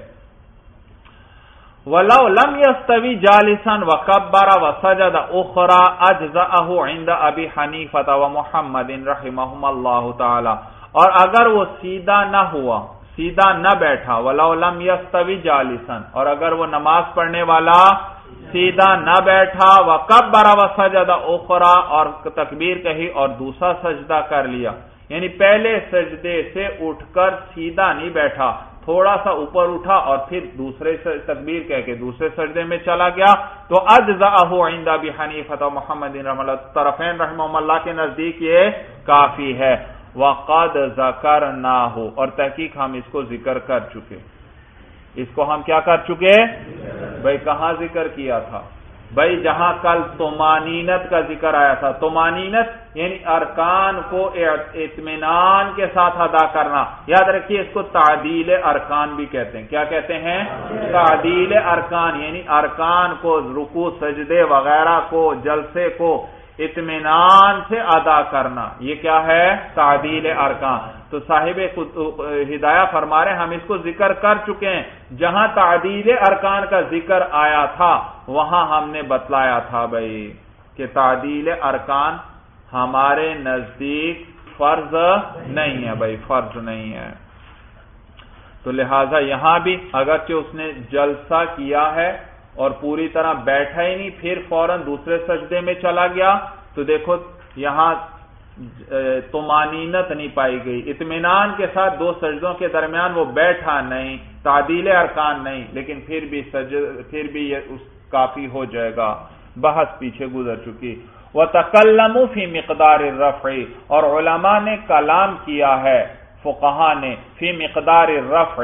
وَلَوْ لَمْ يَسْتَوِي جَالِسًا وَكَبَّرَ وَسَجَدَ أُخْرَى أَجْزَأَهُ عِنْدَ أَبِي حَنِيفَةَ وَمُحَمَّدٍ رَحِمَهُمَ اللَّهُ تَعَالَى، اور اگر وہ سیدھا نہ ہوا، سیدھا نہ بیٹھا، وَلَوْ لَمْ يَسْتَوِي جَالِسًا، اور اگر وہ نماز پڑھنے والا سیدھا نہ بیٹھا، وَكَبَّرَ وَسَجَدَ أُخْرَى، اور تکبیر کہی اور دوسرا سجدہ کر لیا، یعنی پہلے سجدے سے اٹھ کر سیدھا نہیں بیٹھا، تھوڑا سا اوپر اٹھا اور پھر دوسرے تکبیر کہہ کے دوسرے سجدے میں چلا گیا، تو اجزأہ عند ابی حنیفہ محمد رحمہ اللہ، طرفین رحمہ اللہ کے نزدیک یہ کافی ہے۔ وقد ذکرناہ، اور تحقیق ہم اس کو ذکر کر چکے، اس کو ہم کیا کر چکے بھائی؟ کہاں ذکر کیا تھا بھائی؟ جہاں کل طمانینت کا ذکر آیا تھا۔ طمانینت یعنی ارکان کو اطمینان کے ساتھ ادا کرنا، یاد رکھیے اس کو تعدیل ارکان بھی کہتے ہیں۔ کیا کہتے ہیں؟ تعدیل ارکان، یعنی ارکان کو، رکوع سجدے وغیرہ کو، جلسے کو اطمینان سے ادا کرنا، یہ کیا ہے؟ تعدیل ارکان۔ تو صاحب ہدایہ فرما رہے ہیں ہم اس کو ذکر کر چکے ہیں، جہاں تعدیل ارکان کا ذکر آیا تھا وہاں ہم نے بتلایا تھا بھائی کہ تعدیل ارکان ہمارے نزدیک فرض نہیں ہے بھائی، فرض نہیں ہے۔ تو لہٰذا یہاں بھی اگرچہ اس نے جلسہ کیا ہے اور پوری طرح بیٹھا ہی نہیں، پھر فوراً دوسرے سجدے میں چلا گیا، تو دیکھو یہاں طمانینت نہیں پائی گئی، اطمینان کے ساتھ دو سجدوں کے درمیان وہ بیٹھا نہیں، تعدیل ارکان نہیں، لیکن پھر بھی سجد پھر بھی یہ اس کافی ہو جائے گا۔ بحث پیچھے گزر چکی۔ وَتَكَلَّمُوا فِي مِقْدَارِ الرَّفْعِ، اور علماء نے کلام کیا ہے، فقہاء نے، فی مقدار الرفع،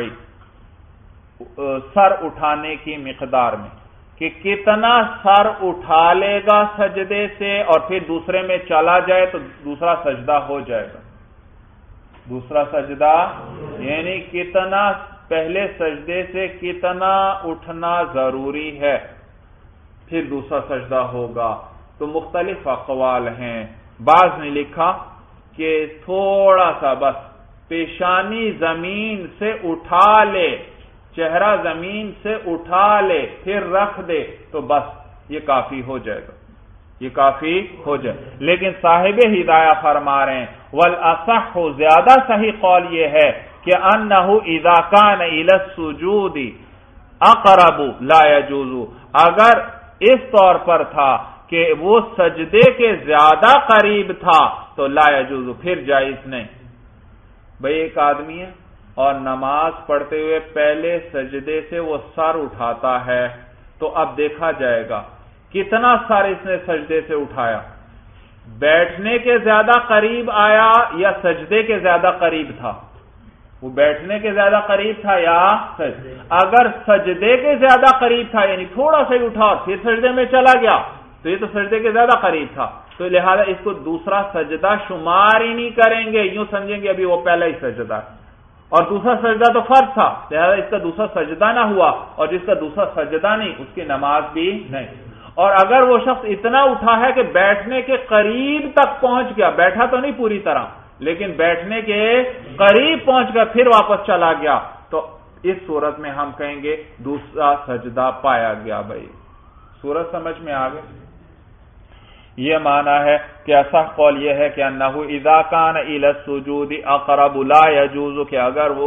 سر اٹھانے کی مقدار میں، کہ کتنا سر اٹھا لے گا سجدے سے اور پھر دوسرے میں چلا جائے تو دوسرا سجدہ ہو جائے گا۔ دوسرا سجدہ یعنی کتنا پہلے سجدے سے کتنا اٹھنا ضروری ہے، پھر دوسرا سجدہ ہوگا۔ تو مختلف اقوال ہیں۔ بعض نے لکھا کہ تھوڑا سا بس پیشانی زمین سے اٹھا لے، چہرہ زمین سے اٹھا لے پھر رکھ دے تو بس یہ کافی ہو جائے گا، یہ کافی ہو جائے۔ لیکن صاحب ہدایہ فرما رہے ہیں والاصح، زیادہ صحیح قول یہ ہے کہ انہ اذا کان الی السجود اقرب لا يجوز، اگر اس طور پر تھا کہ وہ سجدے کے زیادہ قریب تھا تو لا يجوز، پھر جائز نہیں۔ بھئی ایک آدمی ہے اور نماز پڑھتے ہوئے پہلے سجدے سے وہ سر اٹھاتا ہے، تو اب دیکھا جائے گا کتنا سر اس نے سجدے سے اٹھایا، بیٹھنے کے زیادہ قریب آیا یا سجدے کے زیادہ قریب تھا؟ وہ بیٹھنے کے زیادہ قریب تھا یا سجدے؟ اگر سجدے کے زیادہ قریب تھا یعنی تھوڑا سا ہی اٹھا اور پھر سجدے میں چلا گیا تو یہ تو سجدے کے زیادہ قریب تھا، تو لہذا اس کو دوسرا سجدہ شمار ہی نہیں کریں گے، یوں سمجھیں گے ابھی وہ پہلا ہی سجدہ ہے، اور دوسرا سجدہ تو فرض تھا، لہذا اس کا دوسرا سجدہ نہ ہوا، اور جس کا دوسرا سجدہ نہیں اس کی نماز بھی نہیں۔ اور اگر وہ شخص اتنا اٹھا ہے کہ بیٹھنے کے قریب تک پہنچ گیا، بیٹھا تو نہیں پوری طرح لیکن بیٹھنے کے قریب پہنچ گیا پھر واپس چلا گیا، تو اس صورت میں ہم کہیں گے دوسرا سجدہ پایا گیا۔ بھائی صورت سمجھ میں آ گئی؟ یہ معنی ہے کہ ایسا قول یہ ہے کہ انہو اذا کان الی السجود اقرب لا یجوز، کہ اگر وہ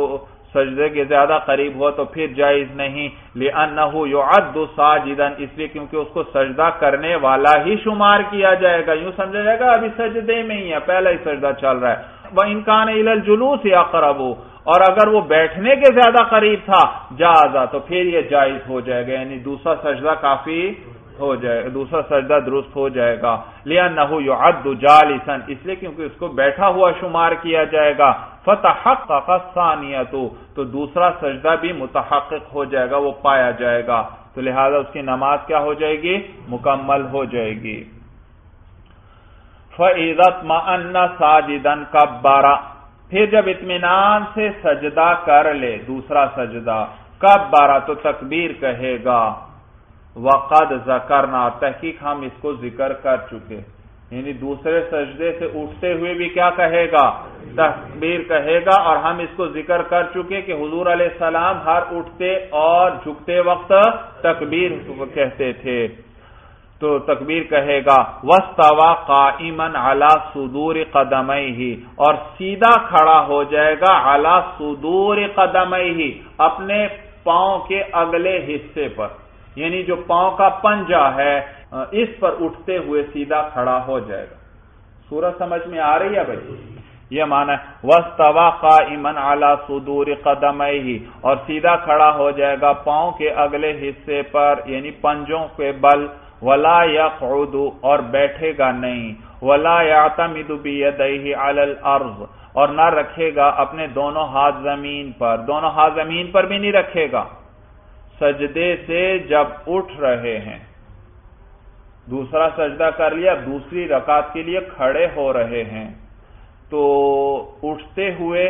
سجدے کے زیادہ قریب ہو تو پھر جائز نہیں، لِأَنَّهُ يُعَدُّ سَاجِدًا، اس لیے کیونکہ اس کو سجدہ کرنے والا ہی شمار کیا جائے گا، یوں سمجھا جائے گا ابھی سجدے میں ہی ہے، پہلا ہی سجدہ چل رہا ہے۔ وَإِنْ كَانَ إِلَى الْجُلُوسِ أَقْرَبُ، اور اگر وہ بیٹھنے کے زیادہ قریب تھا جازا، تو پھر یہ جائز ہو جائے گا، یعنی دوسرا سجدہ کافی ہو جائے گا، دوسرا سجدہ درست ہو جائے گا، لِأَنَّهُ يُعَدُّ جَالِسًا، اس لیے کیونکہ اس کو بیٹھا ہوا شمار کیا جائے گا، فَتَحَقَّقَ الثَّانِيَةُ، تو دوسرا سجدہ بھی متحقق ہو جائے گا، وہ پایا جائے گا، تو لہذا اس کی نماز کیا ہو جائے گی؟ مکمل ہو جائے گی۔ فَإِذَا اطْمَأَنَّ سَاجِدًا كَبَّرَ، پھر جب اطمینان سے سجدہ کر لے دوسرا سجدہ، کبّر تو تکبیر کہے گا، وقد ذکرنا، تحقیق ہم اس کو ذکر کر چکے، یعنی دوسرے سجدے سے اٹھتے ہوئے بھی کیا کہے گا؟ تکبیر کہے گا، اور ہم اس کو ذکر کر چکے کہ حضور علیہ السلام ہر اٹھتے اور جھکتے وقت تکبیر کہتے تھے، تو تکبیر کہے گا، وَاسْتَوَى قَائِمًا عَلَى صُدُورِ قَدَمَيْهِ، اور سیدھا کھڑا ہو جائے گا، عَلَى صُدُورِ قَدَمَيْهِ، اپنے پاؤں کے اگلے حصے پر، یعنی جو پاؤں کا پنجہ ہے اس پر اٹھتے ہوئے سیدھا کھڑا ہو جائے گا۔ سورج سمجھ میں آ رہی ہے بھائی؟ یہ معنی ہے وَاسْتَوَى قَائِمًا عَلَى صُدُورِ قَدَمَيْهِ، اور سیدھا کھڑا ہو جائے گا پاؤں کے اگلے حصے پر، یعنی پنجوں کے بل، وَلَا يَقْعُدُ، اور بیٹھے گا نہیں، وَلَا يَعْتَمِدُ بِيَدَيْهِ عَلَى الْأَرْضِ، اور نہ رکھے گا اپنے دونوں ہاتھ زمین پر، دونوں ہاتھ زمین پر بھی نہیں رکھے گا۔ سجدے سے جب اٹھ رہے ہیں، دوسرا سجدہ کر لیا، دوسری رکعت کے لیے کھڑے ہو رہے ہیں، تو اٹھتے ہوئے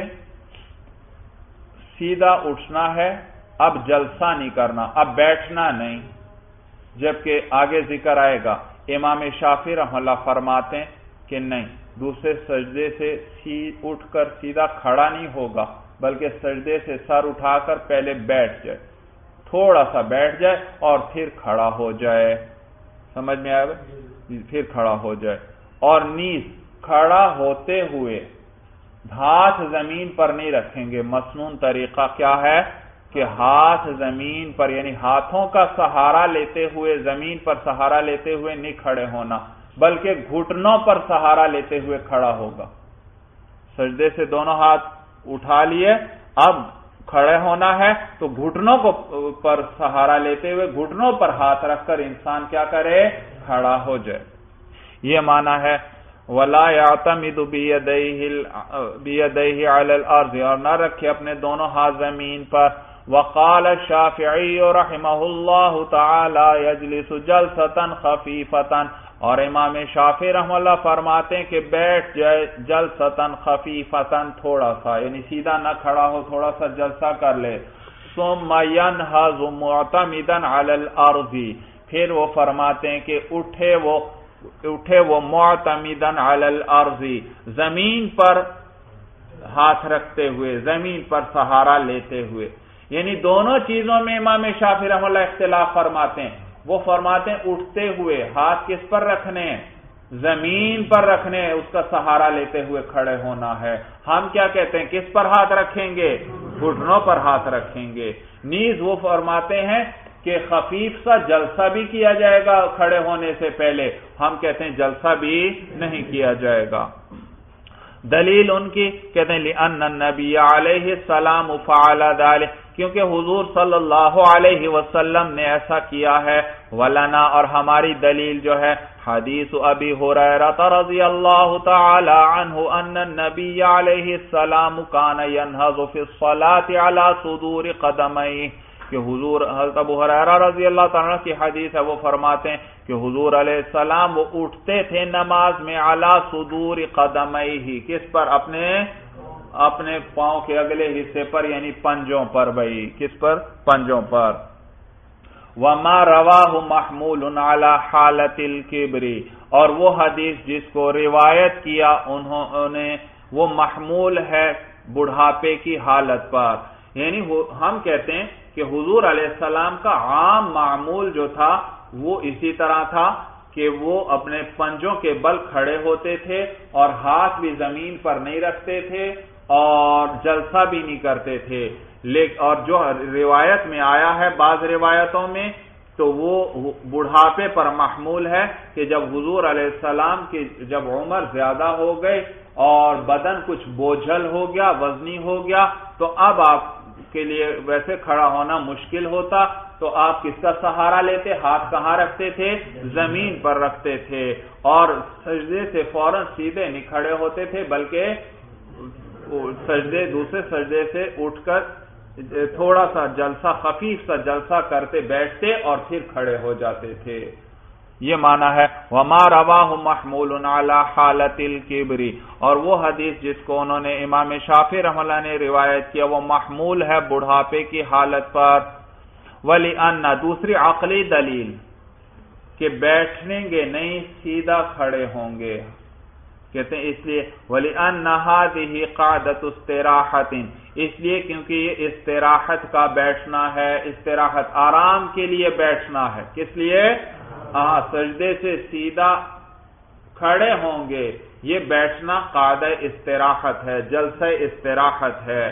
سیدھا اٹھنا ہے، اب جلسہ نہیں کرنا، اب بیٹھنا نہیں، جبکہ آگے ذکر آئے گا امام شافعی رحمہ اللہ فرماتے ہیں کہ نہیں، دوسرے سجدے سے اٹھ کر سیدھا کھڑا نہیں ہوگا، بلکہ سجدے سے سر اٹھا کر پہلے بیٹھ جائے، تھوڑا سا بیٹھ جائے اور پھر کھڑا ہو جائے، سمجھ میں آئے گا؟ پھر کھڑا ہو جائے، اور نیز کھڑا ہوتے ہوئے ہاتھ زمین پر نہیں رکھیں گے۔ مسنون طریقہ کیا ہے کہ ہاتھ زمین پر، یعنی ہاتھوں کا سہارا لیتے ہوئے، زمین پر سہارا لیتے ہوئے نہیں کھڑے ہونا، بلکہ گھٹنوں پر سہارا لیتے ہوئے کھڑا ہوگا۔ سجدے سے دونوں ہاتھ اٹھا لیے، اب کھڑے ہونا ہے تو گھٹنوں کو پر سہارا لیتے ہوئے گھٹنوں پر ہاتھ رکھ کر انسان کیا کرے؟ کھڑا ہو جائے۔ یہ معنی ہے وَلَا يَعْتَمِدُ بِيَدَيْهِ عَلَى الْأَرْضِ، اور نہ رکھے اپنے دونوں ہاتھ زمین پر۔ وقال الشافعی رحمہ اللہ تعالی یجلس جلسة خفیفة، اور امام شافعی رحمہ اللہ فرماتے ہیں کہ بیٹھ جائے جلسة خفیفة، تھوڑا سا، یعنی سیدھا نہ کھڑا ہو، تھوڑا سا جلسہ کر لے۔ ثم ينهض معتمدا على الارض، پھر وہ فرماتے ہیں کہ اٹھے وہ اٹھے وہ معتمدا علی الارض، زمین پر ہاتھ رکھتے ہوئے، زمین پر سہارا لیتے ہوئے، یعنی دونوں چیزوں میں امام شافعی رحمہ اللہ اختلاف فرماتے ہیں۔ وہ فرماتے ہیں اٹھتے ہوئے ہاتھ کس پر رکھنے ہیں؟ زمین پر رکھنے ہیں، اس کا سہارا لیتے ہوئے کھڑے ہونا ہے۔ ہم کیا کہتے ہیں کس پر ہاتھ رکھیں گے؟ گھٹنوں پر ہاتھ رکھیں گے۔ نیز وہ فرماتے ہیں کہ خفیف سا جلسہ بھی کیا جائے گا کھڑے ہونے سے پہلے، ہم کہتے ہیں جلسہ بھی نہیں کیا جائے گا۔ دلیل ان کی کہتے ہیں لِأَنَّ النَّبِيَّ عَلَيْهِ السَّلَامُ فَعَلَ ذَلِكَ، کیونکہ حضور صلی اللہ علیہ وسلم نے ایسا کیا ہے۔ وَلَنَا، اور ہماری دلیل جو ہے حدیث ابی ہریرہ رضی اللہ تعالی عنہ ان النبی علیہ السلام کان ينهض فی الصلاة علی صدور قدمیہ، کہ حضور حضرت ابو ہریرہ رضی اللہ تعالیٰ کی حدیث ہے، وہ فرماتے ہیں کہ حضور علیہ السلام وہ اٹھتے تھے نماز میں علی صدور قدمیہ، کس پر؟ اپنے اپنے پاؤں کے اگلے حصے پر، یعنی پنجوں پر۔ بھائی کس پر؟ پنجوں پر۔ وما رواہ محمول علی حالت الکبر، اور وہ حدیث جس کو روایت کیا انہوں نے وہ محمول ہے بڑھاپے کی حالت پر، یعنی ہم کہتے ہیں کہ حضور علیہ السلام کا عام معمول جو تھا وہ اسی طرح تھا کہ وہ اپنے پنجوں کے بل کھڑے ہوتے تھے اور ہاتھ بھی زمین پر نہیں رکھتے تھے اور جلسہ بھی نہیں کرتے تھے، اور جو روایت میں آیا ہے بعض روایتوں میں تو وہ بڑھاپے پر محمول ہے کہ جب حضور علیہ السلام کی جب عمر زیادہ ہو گئی اور بدن کچھ بوجھل ہو گیا، وزنی ہو گیا، تو اب آپ کے لیے ویسے کھڑا ہونا مشکل ہوتا، تو آپ کس کا سہارا لیتے؟ ہاتھ کہاں رکھتے تھے؟ زمین پر رکھتے تھے، اور سجدے سے فوراً سیدھے نہیں کھڑے ہوتے تھے، بلکہ سجدے دوسرے سجدے سے اٹھ کر تھوڑا سا جلسہ، خفیف سا جلسہ کرتے بیٹھتے اور پھر کھڑے ہو جاتے تھے۔ یہ معنی ہے وَمَا رَوَاهُ مَحْمُولٌ عَلَى حَالَةِ الْكِبْرِ، اور وہ حدیث جس کو انہوں نے امام شافعی رحمہ اللہ نے روایت کیا وہ محمول ہے بڑھاپے کی حالت پر۔ وَلِأَنَّ، دوسری عقلی دلیل کہ بیٹھیں گے نہیں، سیدھا کھڑے ہوں گے، کہتے ہیں اس لیے وَلِأَنَّ هَذِهِ قَعْدَةُ اسْتِرَاحَةٍ، اس لیے کیونکہ یہ استراحت کا بیٹھنا ہے، استراحت آرام کے لیے بیٹھنا ہے۔ کس لیے؟ ہاں، سجدے سے سیدھا کھڑے ہوں گے، یہ بیٹھنا قاعدہ استراحت ہے، جلسہ استراحت ہے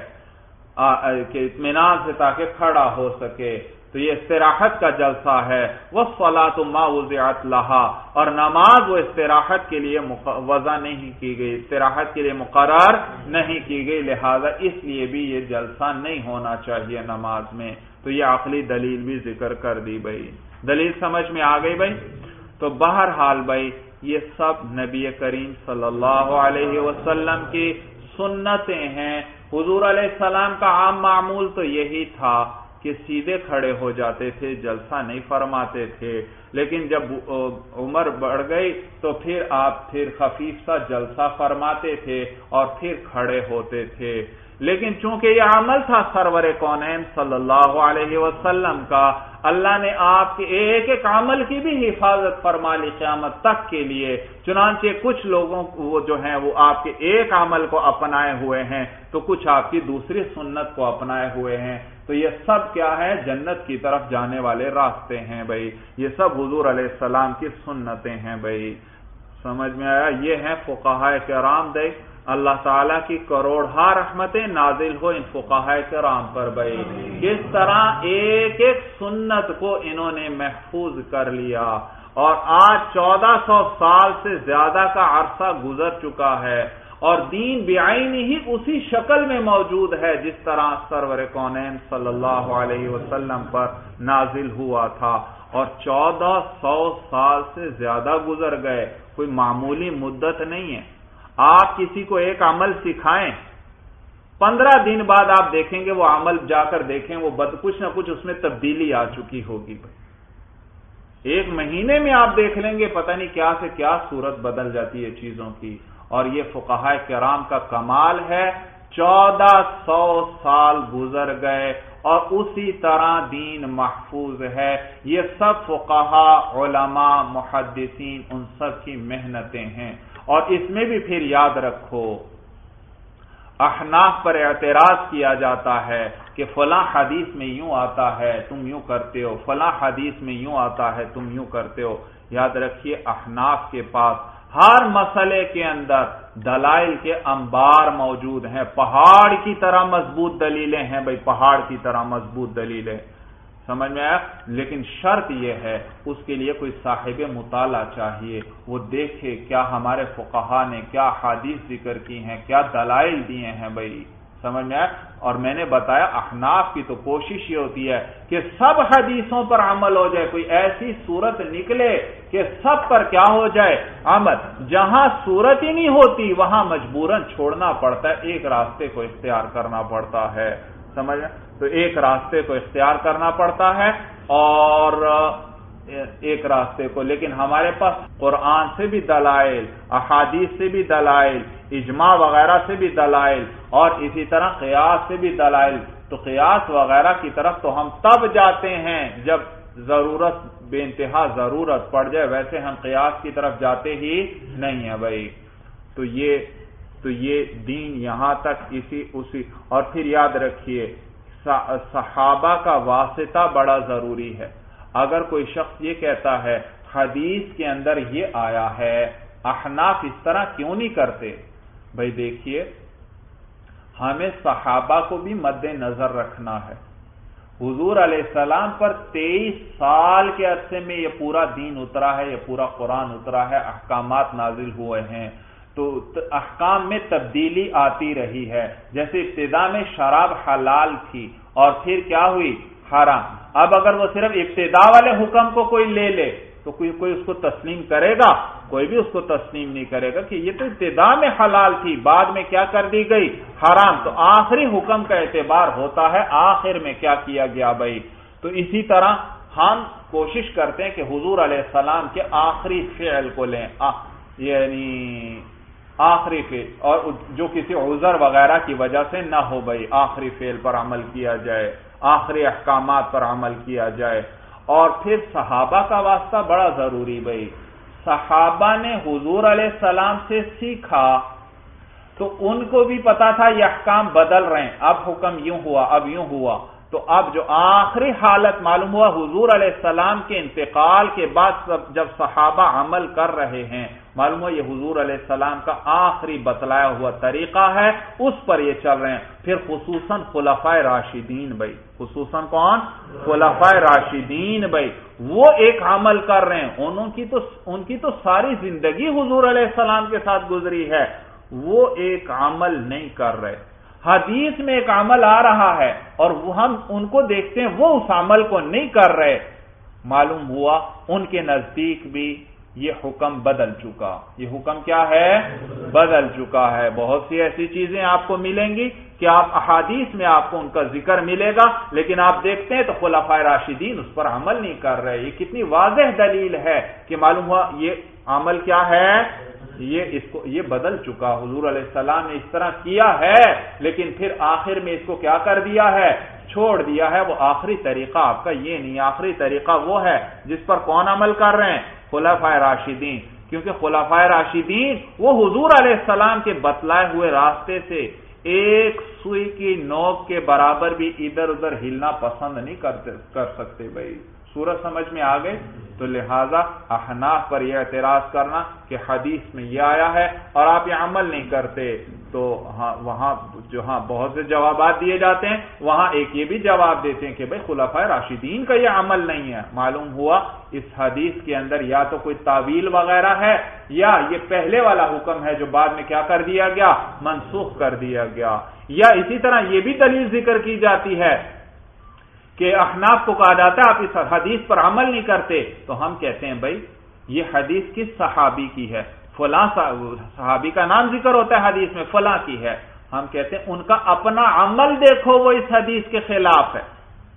کہ اطمینان سے تاکہ کھڑا ہو سکے، تو یہ استراحت کا جلسہ ہے۔ وَالصَّلَاةُ مَا وُضِعَتْ لَهَا، اور نماز وہ استراحت کے لیے وضع نہیں کی گئی، استراحت کے لیے مقرر نہیں کی گئی، لہذا اس لیے بھی یہ جلسہ نہیں ہونا چاہیے نماز میں۔ تو یہ عقلی دلیل بھی ذکر کر دی بھائی، دلیل سمجھ میں آ گئی بھائی؟ تو بہرحال بھائی یہ سب نبی کریم صلی اللہ علیہ وسلم کی سنتیں ہیں۔ حضور علیہ السلام کا عام معمول تو یہی تھا کہ سیدھے کھڑے ہو جاتے تھے، جلسہ نہیں فرماتے تھے، لیکن جب عمر بڑھ گئی تو پھر آپ پھر خفیف سا جلسہ فرماتے تھے اور پھر کھڑے ہوتے تھے۔ لیکن چونکہ یہ عمل تھا سرور کونین صلی اللہ علیہ وسلم کا، اللہ نے آپ کے ایک ایک عمل کی بھی حفاظت فرما لی قیامت تک کے لیے، چنانچہ کچھ لوگوں وہ جو ہیں وہ آپ کے ایک عمل کو اپنائے ہوئے ہیں تو کچھ آپ کی دوسری سنت کو اپنائے ہوئے ہیں، تو یہ سب کیا ہے؟ جنت کی طرف جانے والے راستے ہیں بھائی، یہ سب حضور علیہ السلام کی سنتیں ہیں بھائی، سمجھ میں آیا؟ یہ ہیں فقہاء کرام دے، اللہ تعالیٰ کی کروڑہا رحمتیں نازل ہو ان فقہاء کرام پر بھائی، کس طرح ایک ایک سنت کو انہوں نے محفوظ کر لیا، اور آج چودہ سو سال سے زیادہ کا عرصہ گزر چکا ہے اور دین بعین ہی اسی شکل میں موجود ہے جس طرح سرور کونین صلی اللہ علیہ وسلم پر نازل ہوا تھا، اور چودہ سو سال سے زیادہ گزر گئے، کوئی معمولی مدت نہیں ہے۔ آپ کسی کو ایک عمل سکھائیں، پندرہ دن بعد آپ دیکھیں گے وہ عمل جا کر دیکھیں وہ بد کچھ نہ کچھ اس میں تبدیلی آ چکی ہوگی بھائی، ایک مہینے میں آپ دیکھ لیں گے پتہ نہیں کیا سے کیا صورت بدل جاتی ہے چیزوں کی، اور یہ فقہاء کرام کا کمال ہے، چودہ سو سال گزر گئے اور اسی طرح دین محفوظ ہے۔ یہ سب فقہاء، علماء، محدثین ان سب کی محنتیں ہیں۔ اور اس میں بھی پھر یاد رکھو احناف پر اعتراض کیا جاتا ہے کہ فلاں حدیث میں یوں آتا ہے تم یوں کرتے ہو، فلاں حدیث میں یوں آتا ہے تم یوں کرتے ہو، یاد رکھیے احناف کے پاس ہر مسئلے کے اندر دلائل کے انبار موجود ہیں، پہاڑ کی طرح مضبوط دلیلیں ہیں بھائی، پہاڑ کی طرح مضبوط دلیلیں، سمجھ میں آیا؟ لیکن شرط یہ ہے اس کے لیے کوئی صاحب مطالعہ چاہیے، وہ دیکھے کیا ہمارے فقہا نے کیا حدیث ذکر کی ہیں، کیا دلائل دیے ہیں بھائی، سمجھ میں آیا؟ اور میں نے بتایا احناف کی تو کوشش یہ ہوتی ہے کہ سب حدیثوں پر عمل ہو جائے، کوئی ایسی صورت نکلے کہ سب پر کیا ہو جائے عمل، جہاں صورت ہی نہیں ہوتی وہاں مجبوراً چھوڑنا پڑتا ہے، ایک راستے کو اختیار کرنا پڑتا ہے، سمجھ تو ایک راستے کو اختیار کرنا پڑتا ہے اور ایک راستے کو، لیکن ہمارے پاس قرآن سے بھی دلائل، احادیث سے بھی دلائل، اجماع وغیرہ سے بھی دلائل، اور اسی طرح قیاس سے بھی دلائل، تو قیاس وغیرہ کی طرف تو ہم تب جاتے ہیں جب ضرورت بے انتہا ضرورت پڑ جائے، ویسے ہم قیاس کی طرف جاتے ہی نہیں ہیں بھائی۔ تو یہ تو یہ دین یہاں تک اسی اسی اور پھر یاد رکھیے صحابہ کا واسطہ بڑا ضروری ہے۔ اگر کوئی شخص یہ کہتا ہے حدیث کے اندر یہ آیا ہے، احناف اس طرح کیوں نہیں کرتے؟ بھائی دیکھیے ہمیں صحابہ کو بھی مد نظر رکھنا ہے. حضور علیہ السلام پر تیئیس سال کے عرصے میں یہ پورا دین اترا ہے، یہ پورا قرآن اترا ہے، احکامات نازل ہوئے ہیں، تو احکام میں تبدیلی آتی رہی ہے. جیسے ابتدا میں شراب حلال تھی اور پھر کیا ہوئی؟ حرام. اب اگر وہ صرف ابتدا والے حکم کو کوئی لے لے تو کوئی کوئی اس کو تسلیم کرے گا؟ کوئی بھی اس کو تسلیم نہیں کرے گا کہ یہ تو ابتدا میں حلال تھی، بعد میں کیا کر دی گئی؟ حرام. تو آخری حکم کا اعتبار ہوتا ہے آخر میں کیا کیا گیا بھائی. تو اسی طرح ہم کوشش کرتے ہیں کہ حضور علیہ السلام کے آخری فعل کو لیں، یعنی آخری فعل، اور جو کسی عذر وغیرہ کی وجہ سے نہ ہو بھائی، آخری فعل پر عمل کیا جائے، آخری احکامات پر عمل کیا جائے. اور پھر صحابہ کا واسطہ بڑا ضروری بھائی. صحابہ نے حضور علیہ السلام سے سیکھا تو ان کو بھی پتا تھا یہ احکام بدل رہے ہیں، اب حکم یوں ہوا، اب یوں ہوا. تو اب جو آخری حالت معلوم ہوا حضور علیہ السلام کے انتقال کے بعد جب صحابہ عمل کر رہے ہیں، معلوم ہوا یہ حضور علیہ السلام کا آخری بتلایا ہوا طریقہ ہے، اس پر یہ چل رہے ہیں. پھر خصوصاً خلفائے راشدین بھائی، خصوصاً کون؟ خلفائے راشدین بھائی، وہ ایک عمل کر رہے ہیں. انہوں کی تو ان کی تو ساری زندگی حضور علیہ السلام کے ساتھ گزری ہے، وہ ایک عمل نہیں کر رہے. حدیث میں ایک عمل آ رہا ہے اور وہ ہم ان کو دیکھتے ہیں وہ اس عمل کو نہیں کر رہے، معلوم ہوا ان کے نزدیک بھی یہ حکم بدل چکا. یہ حکم کیا ہے؟ بدل چکا ہے. بہت سی ایسی چیزیں آپ کو ملیں گی کہ آپ احادیث میں آپ کو ان کا ذکر ملے گا، لیکن آپ دیکھتے ہیں تو خلفائے راشدین اس پر عمل نہیں کر رہے. یہ کتنی واضح دلیل ہے کہ معلوم ہوا یہ عمل کیا ہے؟ یہ اس کو یہ بدل چکا. حضور علیہ السلام نے اس طرح کیا ہے لیکن پھر آخر میں اس کو کیا کر دیا ہے؟ چھوڑ دیا ہے. وہ آخری طریقہ آپ کا یہ نہیں، آخری طریقہ وہ ہے جس پر کون عمل کر رہے ہیں؟ خلفائے راشدین. کیونکہ خلفائے راشدین وہ حضور علیہ السلام کے بتلائے ہوئے راستے سے ایک سوئی کی نوک کے برابر بھی ادھر ادھر ہلنا پسند نہیں کر سکتے بھائی. سورج سمجھ میں آ گئے؟ تو لہذا احناف پر یہ اعتراض کرنا کہ حدیث میں یہ آیا ہے اور آپ یہ عمل نہیں کرتے، تو ہاں وہاں جو ہاں بہت سے جوابات دیے جاتے ہیں، وہاں ایک یہ بھی جواب دیتے ہیں کہ بھائی خلفائے راشدین کا یہ عمل نہیں ہے. معلوم ہوا اس حدیث کے اندر یا تو کوئی تعویل وغیرہ ہے یا یہ پہلے والا حکم ہے جو بعد میں کیا کر دیا گیا؟ منسوخ کر دیا گیا. یا اسی طرح یہ بھی دلیل ذکر کی جاتی ہے کہ احناف کو کہا جاتا ہے آپ اس حدیث پر عمل نہیں کرتے، تو ہم کہتے ہیں بھائی یہ حدیث کس صحابی کی ہے؟ فلاں صحابی کا نام ذکر ہوتا ہے حدیث میں، فلاں کی ہے. ہم کہتے ہیں ان کا اپنا عمل دیکھو وہ اس حدیث کے خلاف ہے.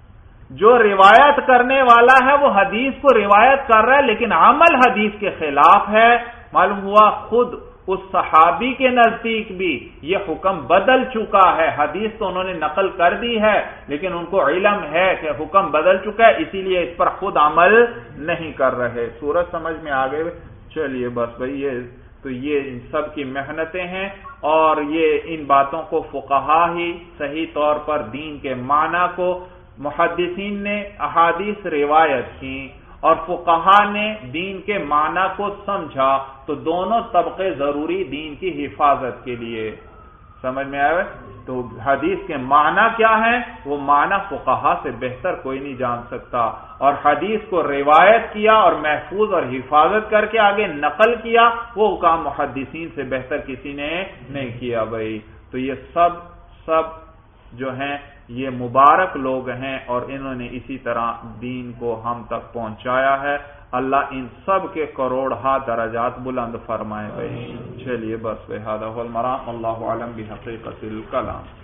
جو روایت کرنے والا ہے وہ حدیث کو روایت کر رہا ہے لیکن عمل حدیث کے خلاف ہے. معلوم ہوا خود اس صحابی کے نزدیک بھی یہ حکم بدل چکا ہے. حدیث تو انہوں نے نقل کر دی ہے لیکن ان کو علم ہے کہ حکم بدل چکا ہے، اسی لیے اس پر خود عمل نہیں کر رہے. سورج سمجھ میں آ گئے؟ چلیے بس بھائی یہ تو یہ ان سب کی محنتیں ہیں اور یہ ان باتوں کو فقہا ہی صحیح طور پر دین کے معنی کو محدثین نے احادیث روایت کی اور فقہا نے دین کے معنی کو سمجھا، تو دونوں طبقے ضروری دین کی حفاظت کے لیے. سمجھ میں آئے؟ تو حدیث کے معنی کیا ہے وہ معنی فقہا سے بہتر کوئی نہیں جان سکتا، اور حدیث کو روایت کیا اور محفوظ اور حفاظت کر کے آگے نقل کیا وہ کام محدثین سے بہتر کسی نے نہیں کیا بھائی. تو یہ سب سب جو ہیں یہ مبارک لوگ ہیں اور انہوں نے اسی طرح دین کو ہم تک پہنچایا ہے. اللہ ان سب کے کروڑ ہا درجات بلند فرمائے بھائی. چلیے بس بہذا المرام، اللہ عالم بحقیقت الکلام.